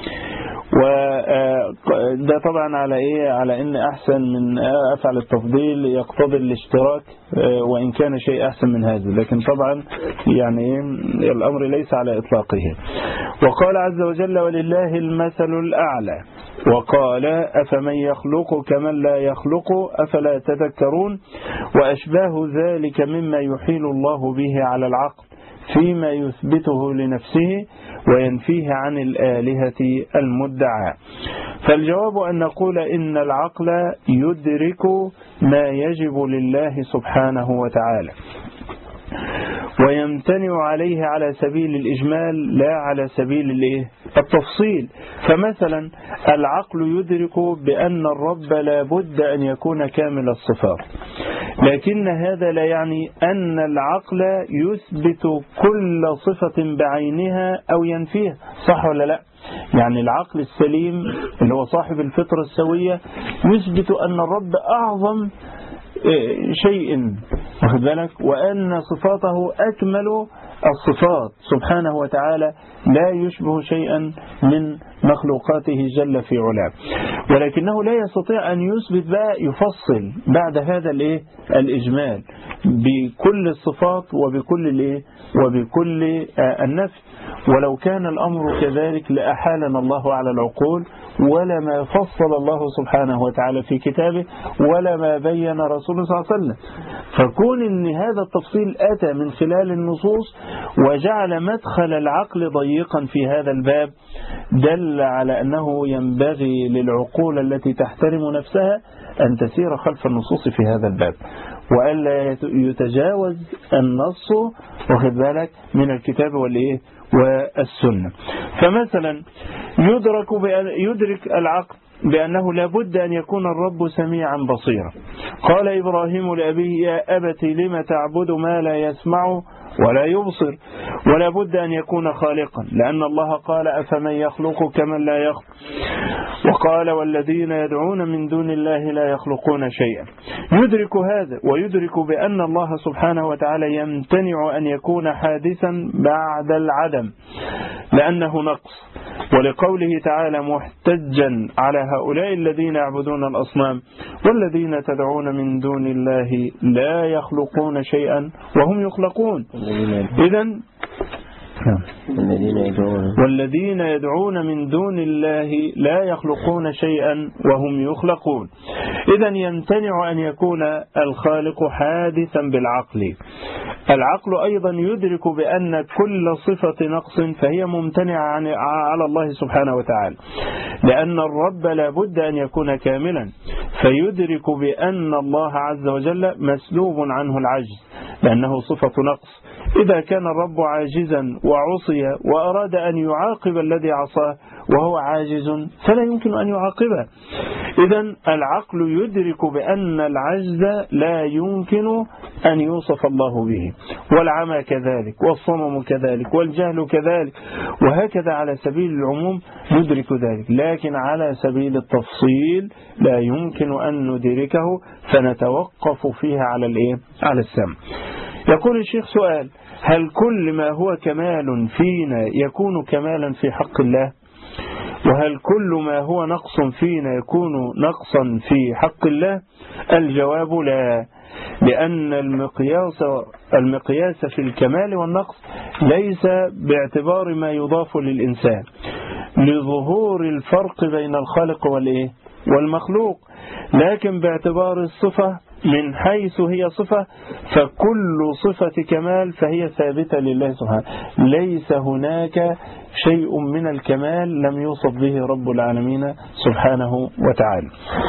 Speaker 2: وده طبعا على إيه؟ على إن أحسن من أفعل التفضيل يقتضي الاشتراك وإن كان شيء أحسن من هذا، لكن طبعا يعني الأمر ليس على إطلاقه. وقال عز وجل ولله المثل الأعلى، وقال أفمن يخلق كمن لا يخلق أفلا تذكرون، وأشباه ذلك مما يحيل الله به على العقل فيما يثبته لنفسه وينفيه عن الآلهة المدعى. فالجواب أن نقول إن العقل يدرك ما يجب لله سبحانه وتعالى، ويمتنع عليه على سبيل الإجمال لا على سبيل الإيه؟ التفصيل. فمثلا العقل يدرك بأن الرب لا بد أن يكون كامل الصفات، لكن هذا لا يعني أن العقل يثبت كل صفة بعينها أو ينفيها، صح ولا لا؟ يعني العقل السليم اللي هو صاحب الفطرة السوية يثبت أن الرب أعظم شيء، واخد بالك، وأن صفاته أكمل الصفات سبحانه وتعالى، لا يشبه شيئا من مخلوقاته جل في علاه، ولكنه لا يستطيع أن يثبت بقى يفصل بعد هذا الايه الإجمال بكل الصفات وبكل الايه وبكل النفي. ولو كان الأمر كذلك لأحالنا الله على العقول، ولا ما فصل الله سبحانه وتعالى في كتابه، ولا ما بين رسوله صلى الله عليه وسلم. فكون ان هذا التفصيل أتى من خلال النصوص وجعل مدخل العقل ضيقا في هذا الباب، دل على أنه ينبغي للعقول التي تحترم نفسها أن تسير خلف النصوص في هذا الباب، وألا يتجاوز النص واخد بالك من الكتاب والإيه والسنة. فمثلا يدرك بأن يدرك العقل بأنه لابد أن يكون الرب سميعا بصيرا. قال إبراهيم لأبيه يا أبت لم تعبد ما لا يسمع ولا يبصر، ولا بد أن يكون خالقا، لأن الله قال أفمن يخلق كمن لا يخلق، وقال والذين يدعون من دون الله لا يخلقون شيئا. يدرك هذا ويدرك بأن الله سبحانه وتعالى يمتنع أن يكون حادثا بعد العدم لأنه نقص، ولقوله تعالى محتجا على هؤلاء الذين يعبدون الأصنام والذين تدعون من دون الله لا يخلقون شيئا وهم يخلقون. إذن والذين يدعون من دون الله لا يخلقون شيئا وهم يخلقون. إذن يمتنع أن يكون الخالق حادثا بالعقل. العقل أيضا يدرك بأن كل صفة نقص فهي ممتنعة على الله سبحانه وتعالى، لأن الرب لا بد أن يكون كاملا، فيدرك بأن الله عز وجل مسلوب عنه العجز لأنه صفة نقص. إذا كان الرب عاجزا وعصي وأراد أن يعاقب الذي عصاه وهو عاجز فلا يمكن أن يعاقبه. إذن العقل يدرك بأن العجز لا يمكن أن يوصف الله به، والعمى كذلك، والصمم كذلك، والجهل كذلك، وهكذا على سبيل العموم ندرك ذلك، لكن على سبيل التفصيل لا يمكن أن ندركه، فنتوقف فيها على الإيه؟ على السمع. يقول الشيخ سؤال: هل كل ما هو كمال فينا يكون كمالا في حق الله؟ وهل كل ما هو نقص فينا يكون نقصا في حق الله؟ الجواب لا، لأن المقياس المقياس في الكمال والنقص ليس باعتبار ما يضاف للإنسان لظهور الفرق بين الخالق والإيه؟ والمخلوق، لكن باعتبار الصفة من حيث هي صفة، فكل صفة كمال فهي ثابتة لله سبحانه، ليس هناك شيء من الكمال لم يوصف به رب العالمين سبحانه وتعالى.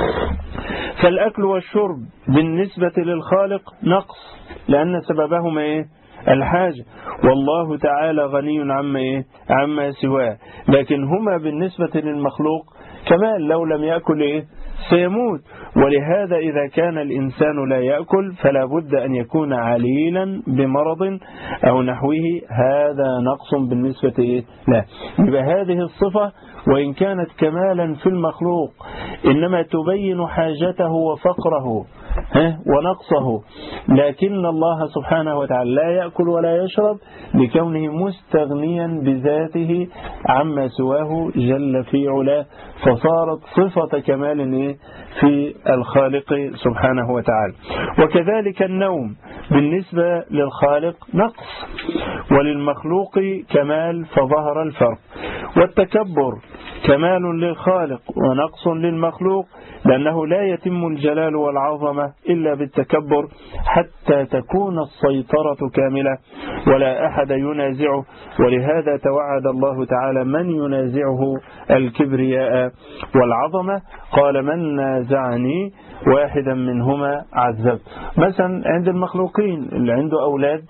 Speaker 2: فالأكل والشرب بالنسبة للخالق نقص لأن سببهما إيه؟ الحاجة، والله تعالى غني عما إيه؟ عما سواه، لكن هما بالنسبة للمخلوق كمال، لو لم يأكل إيه؟ سيموت. ولهذا إذا كان الإنسان لا يأكل فلا بد أن يكون عليلا بمرض أو نحوه، هذا نقص بالنسبة إيه؟ لا. يبقى هذه الصفة وإن كانت كمالا في المخلوق إنما تبين حاجته وفقره ونقصه، لكن الله سبحانه وتعالى لا يأكل ولا يشرب لكونه مستغنيا بذاته عما سواه جل في علاه، فصارت صفة كمال في الخالق سبحانه وتعالى. وكذلك النوم بالنسبة للخالق نقص، وللمخلوق كمال فظهر الفرق. والتكبر كمال للخالق ونقص للمخلوق، لأنه لا يتم الجلال والعظمة إلا بالتكبر حتى تكون السيطرة كاملة ولا أحد ينازعه، ولهذا توعد الله تعالى من ينازعه الكبرياء والعظمة، قال من نازعني واحدا منهما عذب. مثلا عند المخلوقين اللي عنده أولاد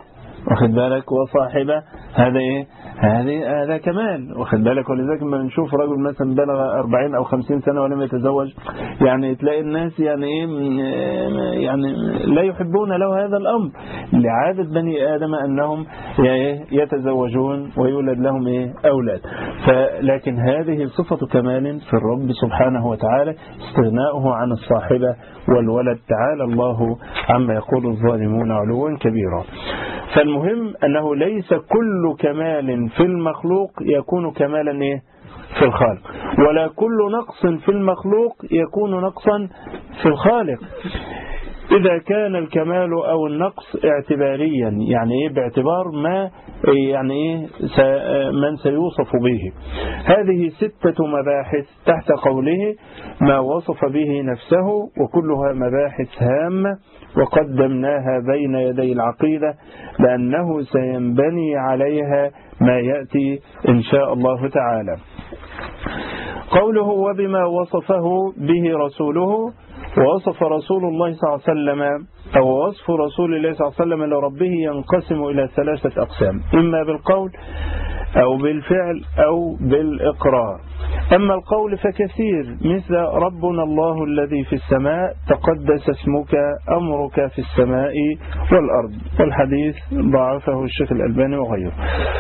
Speaker 2: واخد بالك، وصاحبة، هذا إيه؟ هذه هذا كمال، واخد بالك. ولذلك لما نشوف رجل مثلا بلغ أربعين أو خمسين سنة ولم يتزوج، يعني تلاقي الناس يعني إيه، يعني لا يحبون له هذا الأمر، لعادة بني آدم أنهم يتزوجون ويولد لهم إيه؟ أولاد. لكن هذه صفة كمال في الرب سبحانه وتعالى، استغناؤه عن الصاحبة والولد، تعالى الله عما يقول الظالمون علوا كبيرا. فالمهم أنه ليس كل كمال في المخلوق يكون كمالا إيه؟ في الخالق، ولا كل نقص في المخلوق يكون نقصا في الخالق. إذا كان الكمال أو النقص اعتباريا، يعني إيه؟ باعتبار ما يعني إيه من سيوصف به. هذه ستة مباحث تحت قوله ما وصف به نفسه، وكلها مباحث هامة وقدمناها بين يدي العقيدة لأنه سينبني عليها ما يأتي إن شاء الله تعالى. قوله وبما وصفه به رسوله، ووصف رسول الله صلى الله عليه وسلم أو وصف رسول الله صلى الله عليه وسلم لربه ينقسم إلى ثلاثة أقسام، إما بالقول أو بالفعل أو بالإقرار. أما القول فكثير، مثل ربنا الله الذي في السماء تقدس اسمك أمرك في السماء والأرض، والحديث ضعفه الشيخ الألباني وغيره.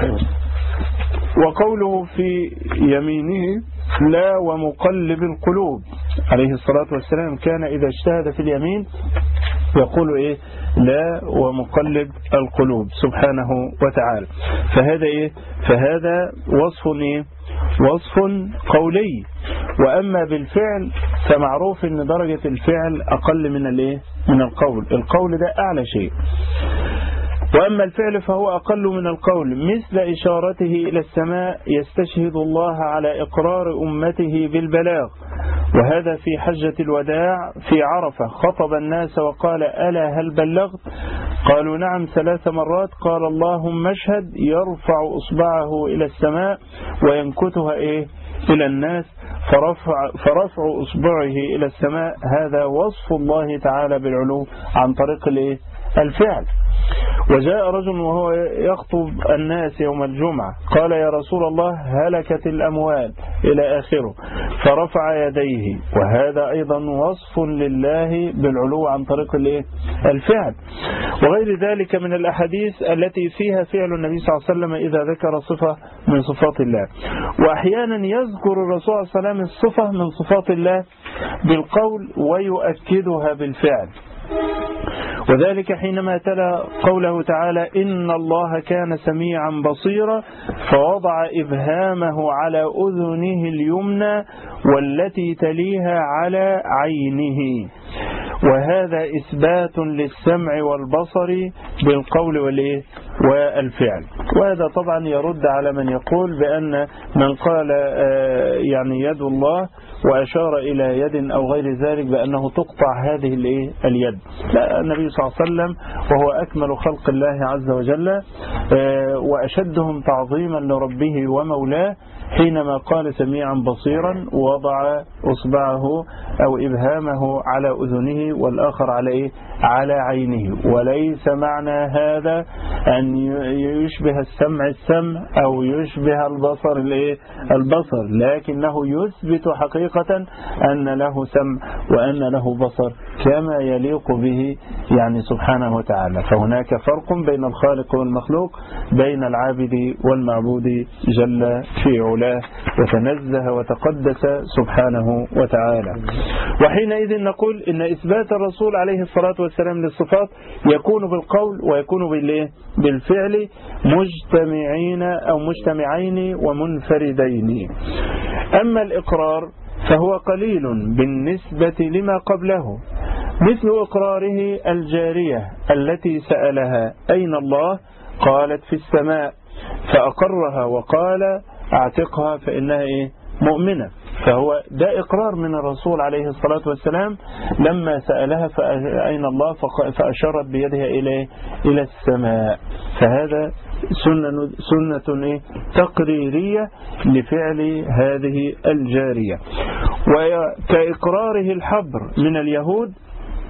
Speaker 2: وقوله في يمينه لا ومقلب القلوب، عليه الصلاة والسلام كان إذا اجتهد في اليمين يقول إيه؟ لا ومقلب القلوب سبحانه وتعالى. فهذا إيه؟ فهذا وصف إيه؟ وصف قولي. وأما بالفعل فمعروف أن درجة الفعل أقل من الإيه؟ من القول. القول ده أعلى شيء، وأما الفعل فهو أقل من القول، مثل إشارته إلى السماء يستشهد الله على إقرار أمته بالبلاغ. وهذا في حجة الوداع في عرفة، خطب الناس وقال ألا هل بلغت؟ قالوا نعم ثلاث مرات. قال اللهم اشهد، يرفع إصبعه إلى السماء وينكتها إيه؟ إلى الناس، فرفع, فرفع إصبعه إلى السماء هذا وصف الله تعالى بالعلو عن طريق الإيه؟ الفعل. وجاء رجل وهو يخطب الناس يوم الجمعة قال يا رسول الله هلكت الأموال إلى آخره، فرفع يديه، وهذا أيضا وصف لله بالعلو عن طريق الفعل. وغير ذلك من الأحاديث التي فيها فعل النبي صلى الله عليه وسلم إذا ذكر صفة من صفات الله. وأحيانا يذكر الرسول صلى الله عليه وسلم الصفة من صفات الله بالقول ويؤكدها بالفعل، وذلك حينما تلا قوله تعالى إن الله كان سميعا بصيرا، فوضع إبهامه على أذنه اليمنى والتي تليها على عينه، وهذا إثبات للسمع والبصر بالقول والفعل. وهذا طبعا يرد على من يقول بأن من قال يعني يد الله وأشار إلى يد أو غير ذلك بأنه تقطع هذه اليد. لا، النبي صلى الله عليه وسلم وهو أكمل خلق الله عز وجل وأشدهم تعظيما لربه ومولاه حينما قال سميعا بصيرا وضع أصبعه أو إبهامه على أذنه والآخر على إيه؟ على عينه. وليس معنى هذا أن يشبه السمع السمع أو يشبه البصر البصر، لكنه يثبت حقيقة أن له سمع وأن له بصر كما يليق به يعني سبحانه وتعالى. فهناك فرق بين الخالق والمخلوق، بين العابد والمعبود جل في علاه وتنزه وتقدس سبحانه وتعالى. وحينئذ نقول إن إثبات الرسول عليه الصلاة والسلام للصفات يكون بالقول ويكون بالفعل مجتمعين أو مجتمعين ومنفردين. أما الإقرار فهو قليل بالنسبة لما قبله، مثل إقراره الجارية التي سألها أين الله؟ قالت في السماء، فأقرها وقال اعتقها فإنها إيه؟ مؤمنة. فهو ده إقرار من الرسول عليه الصلاة والسلام لما سألها فأين الله فأشارت بيدها إلى إلى السماء. فهذا سنة, سنة تقريرية لفعل هذه الجارية. وكإقراره الحبر من اليهود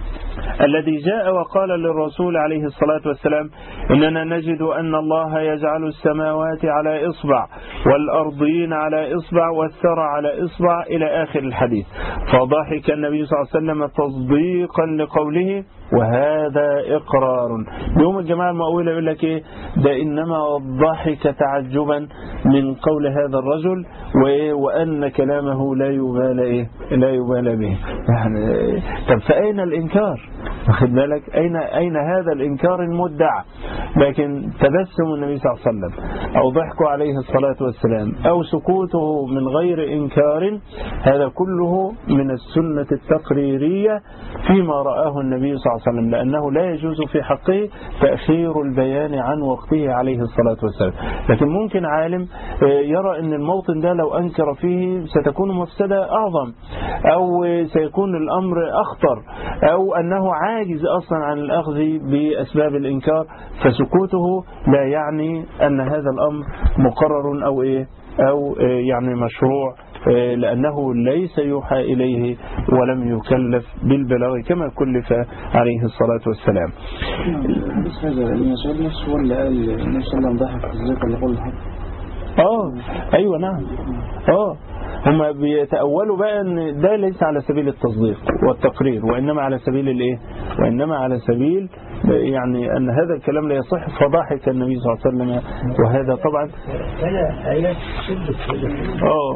Speaker 2: الذي جاء وقال للرسول عليه الصلاة والسلام إننا نجد أن الله يجعل السماوات على إصبع والأرضين على إصبع والثرى على إصبع إلى آخر الحديث. فضحك النبي صلى الله عليه وسلم تصديقا لقوله وهذا إقرار. يوم الجماعة المؤولة يقول لك إيه؟ ده إنما ضحك تعجبا من قول هذا الرجل وأن كلامه لا يبالى إيه؟ لا يبالى به. يعني طب فأين الإنكار؟ واخد بالك أين أين هذا الإنكار المدعى؟ لكن تبسم النبي صلى الله عليه وسلم أو ضحكه عليه الصلاة والسلام أو سكوته من غير إنكار، هذا كله من السنة التقريرية فيما رآه النبي صلى الله عليه وسلم، لأنه لا يجوز في حقه تأخير البيان عن وقته عليه الصلاة والسلام. لكن ممكن عالم يرى أن الموطن ده لو أنكر فيه ستكون مفسدة أعظم أو سيكون الأمر أخطر أو أنه عاجز أصلا عن الأخذ بأسباب الإنكار، فسكوته لا يعني أن هذا الأمر مقرر أو إيه أو يعني مشروع، لأنه ليس يوحى إليه ولم يكلف بالبلاغ كما كلف عليه الصلاة والسلام.
Speaker 4: بس هذا المسؤول نفسه ولا قال النبي صلى الله عليه وسلم ضحك ازاي اللي قول الحق؟
Speaker 2: اه ايوه نعم اه هم بيتأولوا بقى ان ده ليس على سبيل التصديق والتقرير وإنما على سبيل الايه وإنما على سبيل يعني أن هذا الكلام لا يصح، فضحك النبي صلى الله عليه وسلم. وهذا طبعا اه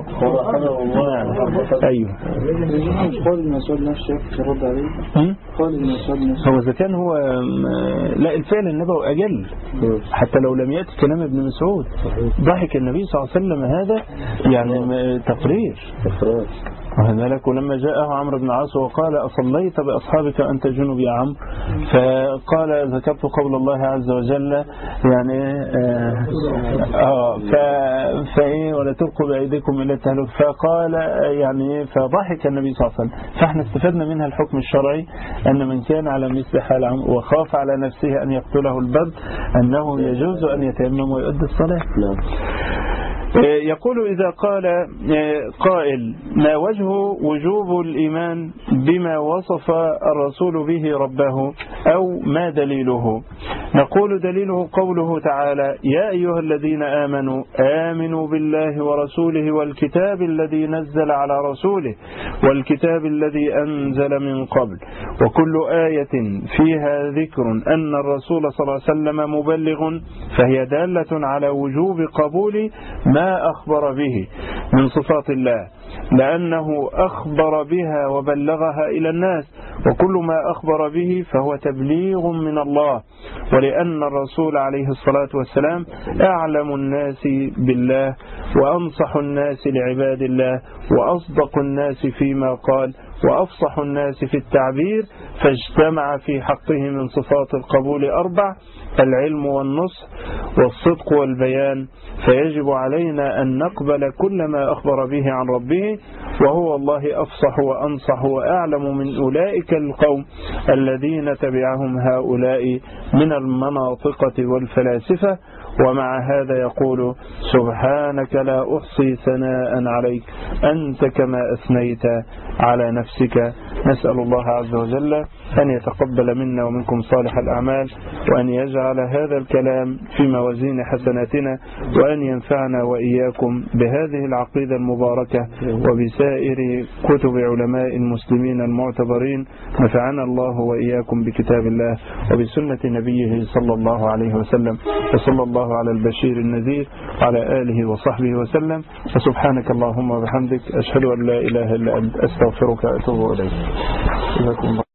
Speaker 2: ايوه
Speaker 4: قال المسؤول نفسه يرد عليه قال المسؤول نفسه
Speaker 2: هو إذا كان هو لا الفعل النبوي أجل حتى لو لم يأتي كلام ابن مسعود. ضحك النبي صلى الله عليه وسلم هذا يعني تقرير تقرير وهذا لك. ولما جاءه عمرو بن عاص وقال أصليت بأصحابك أنت جنب يا عمرو، فقال ذكرت قول الله عز وجل يعني آه, آه فإيه ولا تلقوا بأيديكم إلى التهلك، فقال يعني فضحك النبي صلى الله عليه وسلم. فاحنا استفدنا منها الحكم الشرعي أن من كان على مثل حال عمرو وخاف على نفسه أن يقتله البرد أنه يجوز أن يتيمم ويؤدي الصلاة. يقول إذا قال قائل ما وجه وجوب الإيمان بما وصف الرسول به ربه أو ما دليله؟ نقول دليله قوله تعالى يا أيها الذين آمنوا آمنوا بالله ورسوله والكتاب الذي نزل على رسوله والكتاب الذي أنزل من قبل. وكل آية فيها ذكر أن الرسول صلى الله عليه وسلم مبلغ فهي دالة على وجوب قبول ما أخبر به من صفات الله لأنه أخبر بها وبلغها إلى الناس، وكل ما أخبر به فهو تبليغ من الله، ولأن الرسول عليه الصلاة والسلام أعلم الناس بالله وأنصح الناس لعباد الله وأصدق الناس فيما قال وأفصح الناس في التعبير، فاجتمع في حقه من صفات القبول أربع: العلم والنصح والصدق والبيان، فيجب علينا أن نقبل كل ما أخبر به عن ربه، وهو الله أفصح وأنصح وأعلم من أولئك القوم الذين تبعهم هؤلاء من المناطقة والفلاسفة. ومع هذا يقول سبحانك لا أحصي ثناء عليك أنت كما أثنيت على نفسك. نسأل الله عز وجل أن يتقبل منا ومنكم صالح الأعمال، وأن يجعل هذا الكلام في موازين حسناتنا، وأن ينفعنا وإياكم بهذه العقيدة المباركة وبسائر كتب علماء المسلمين المعتبرين. نفعنا الله وإياكم بكتاب الله وبسنة نبيه صلى الله عليه وسلم، وصلى الله على البشير النذير على آله وصحبه وسلم. وسبحانك اللهم وبحمدك أشهد أن لا إله إلا أنت أستغفرك وأتوب إليك.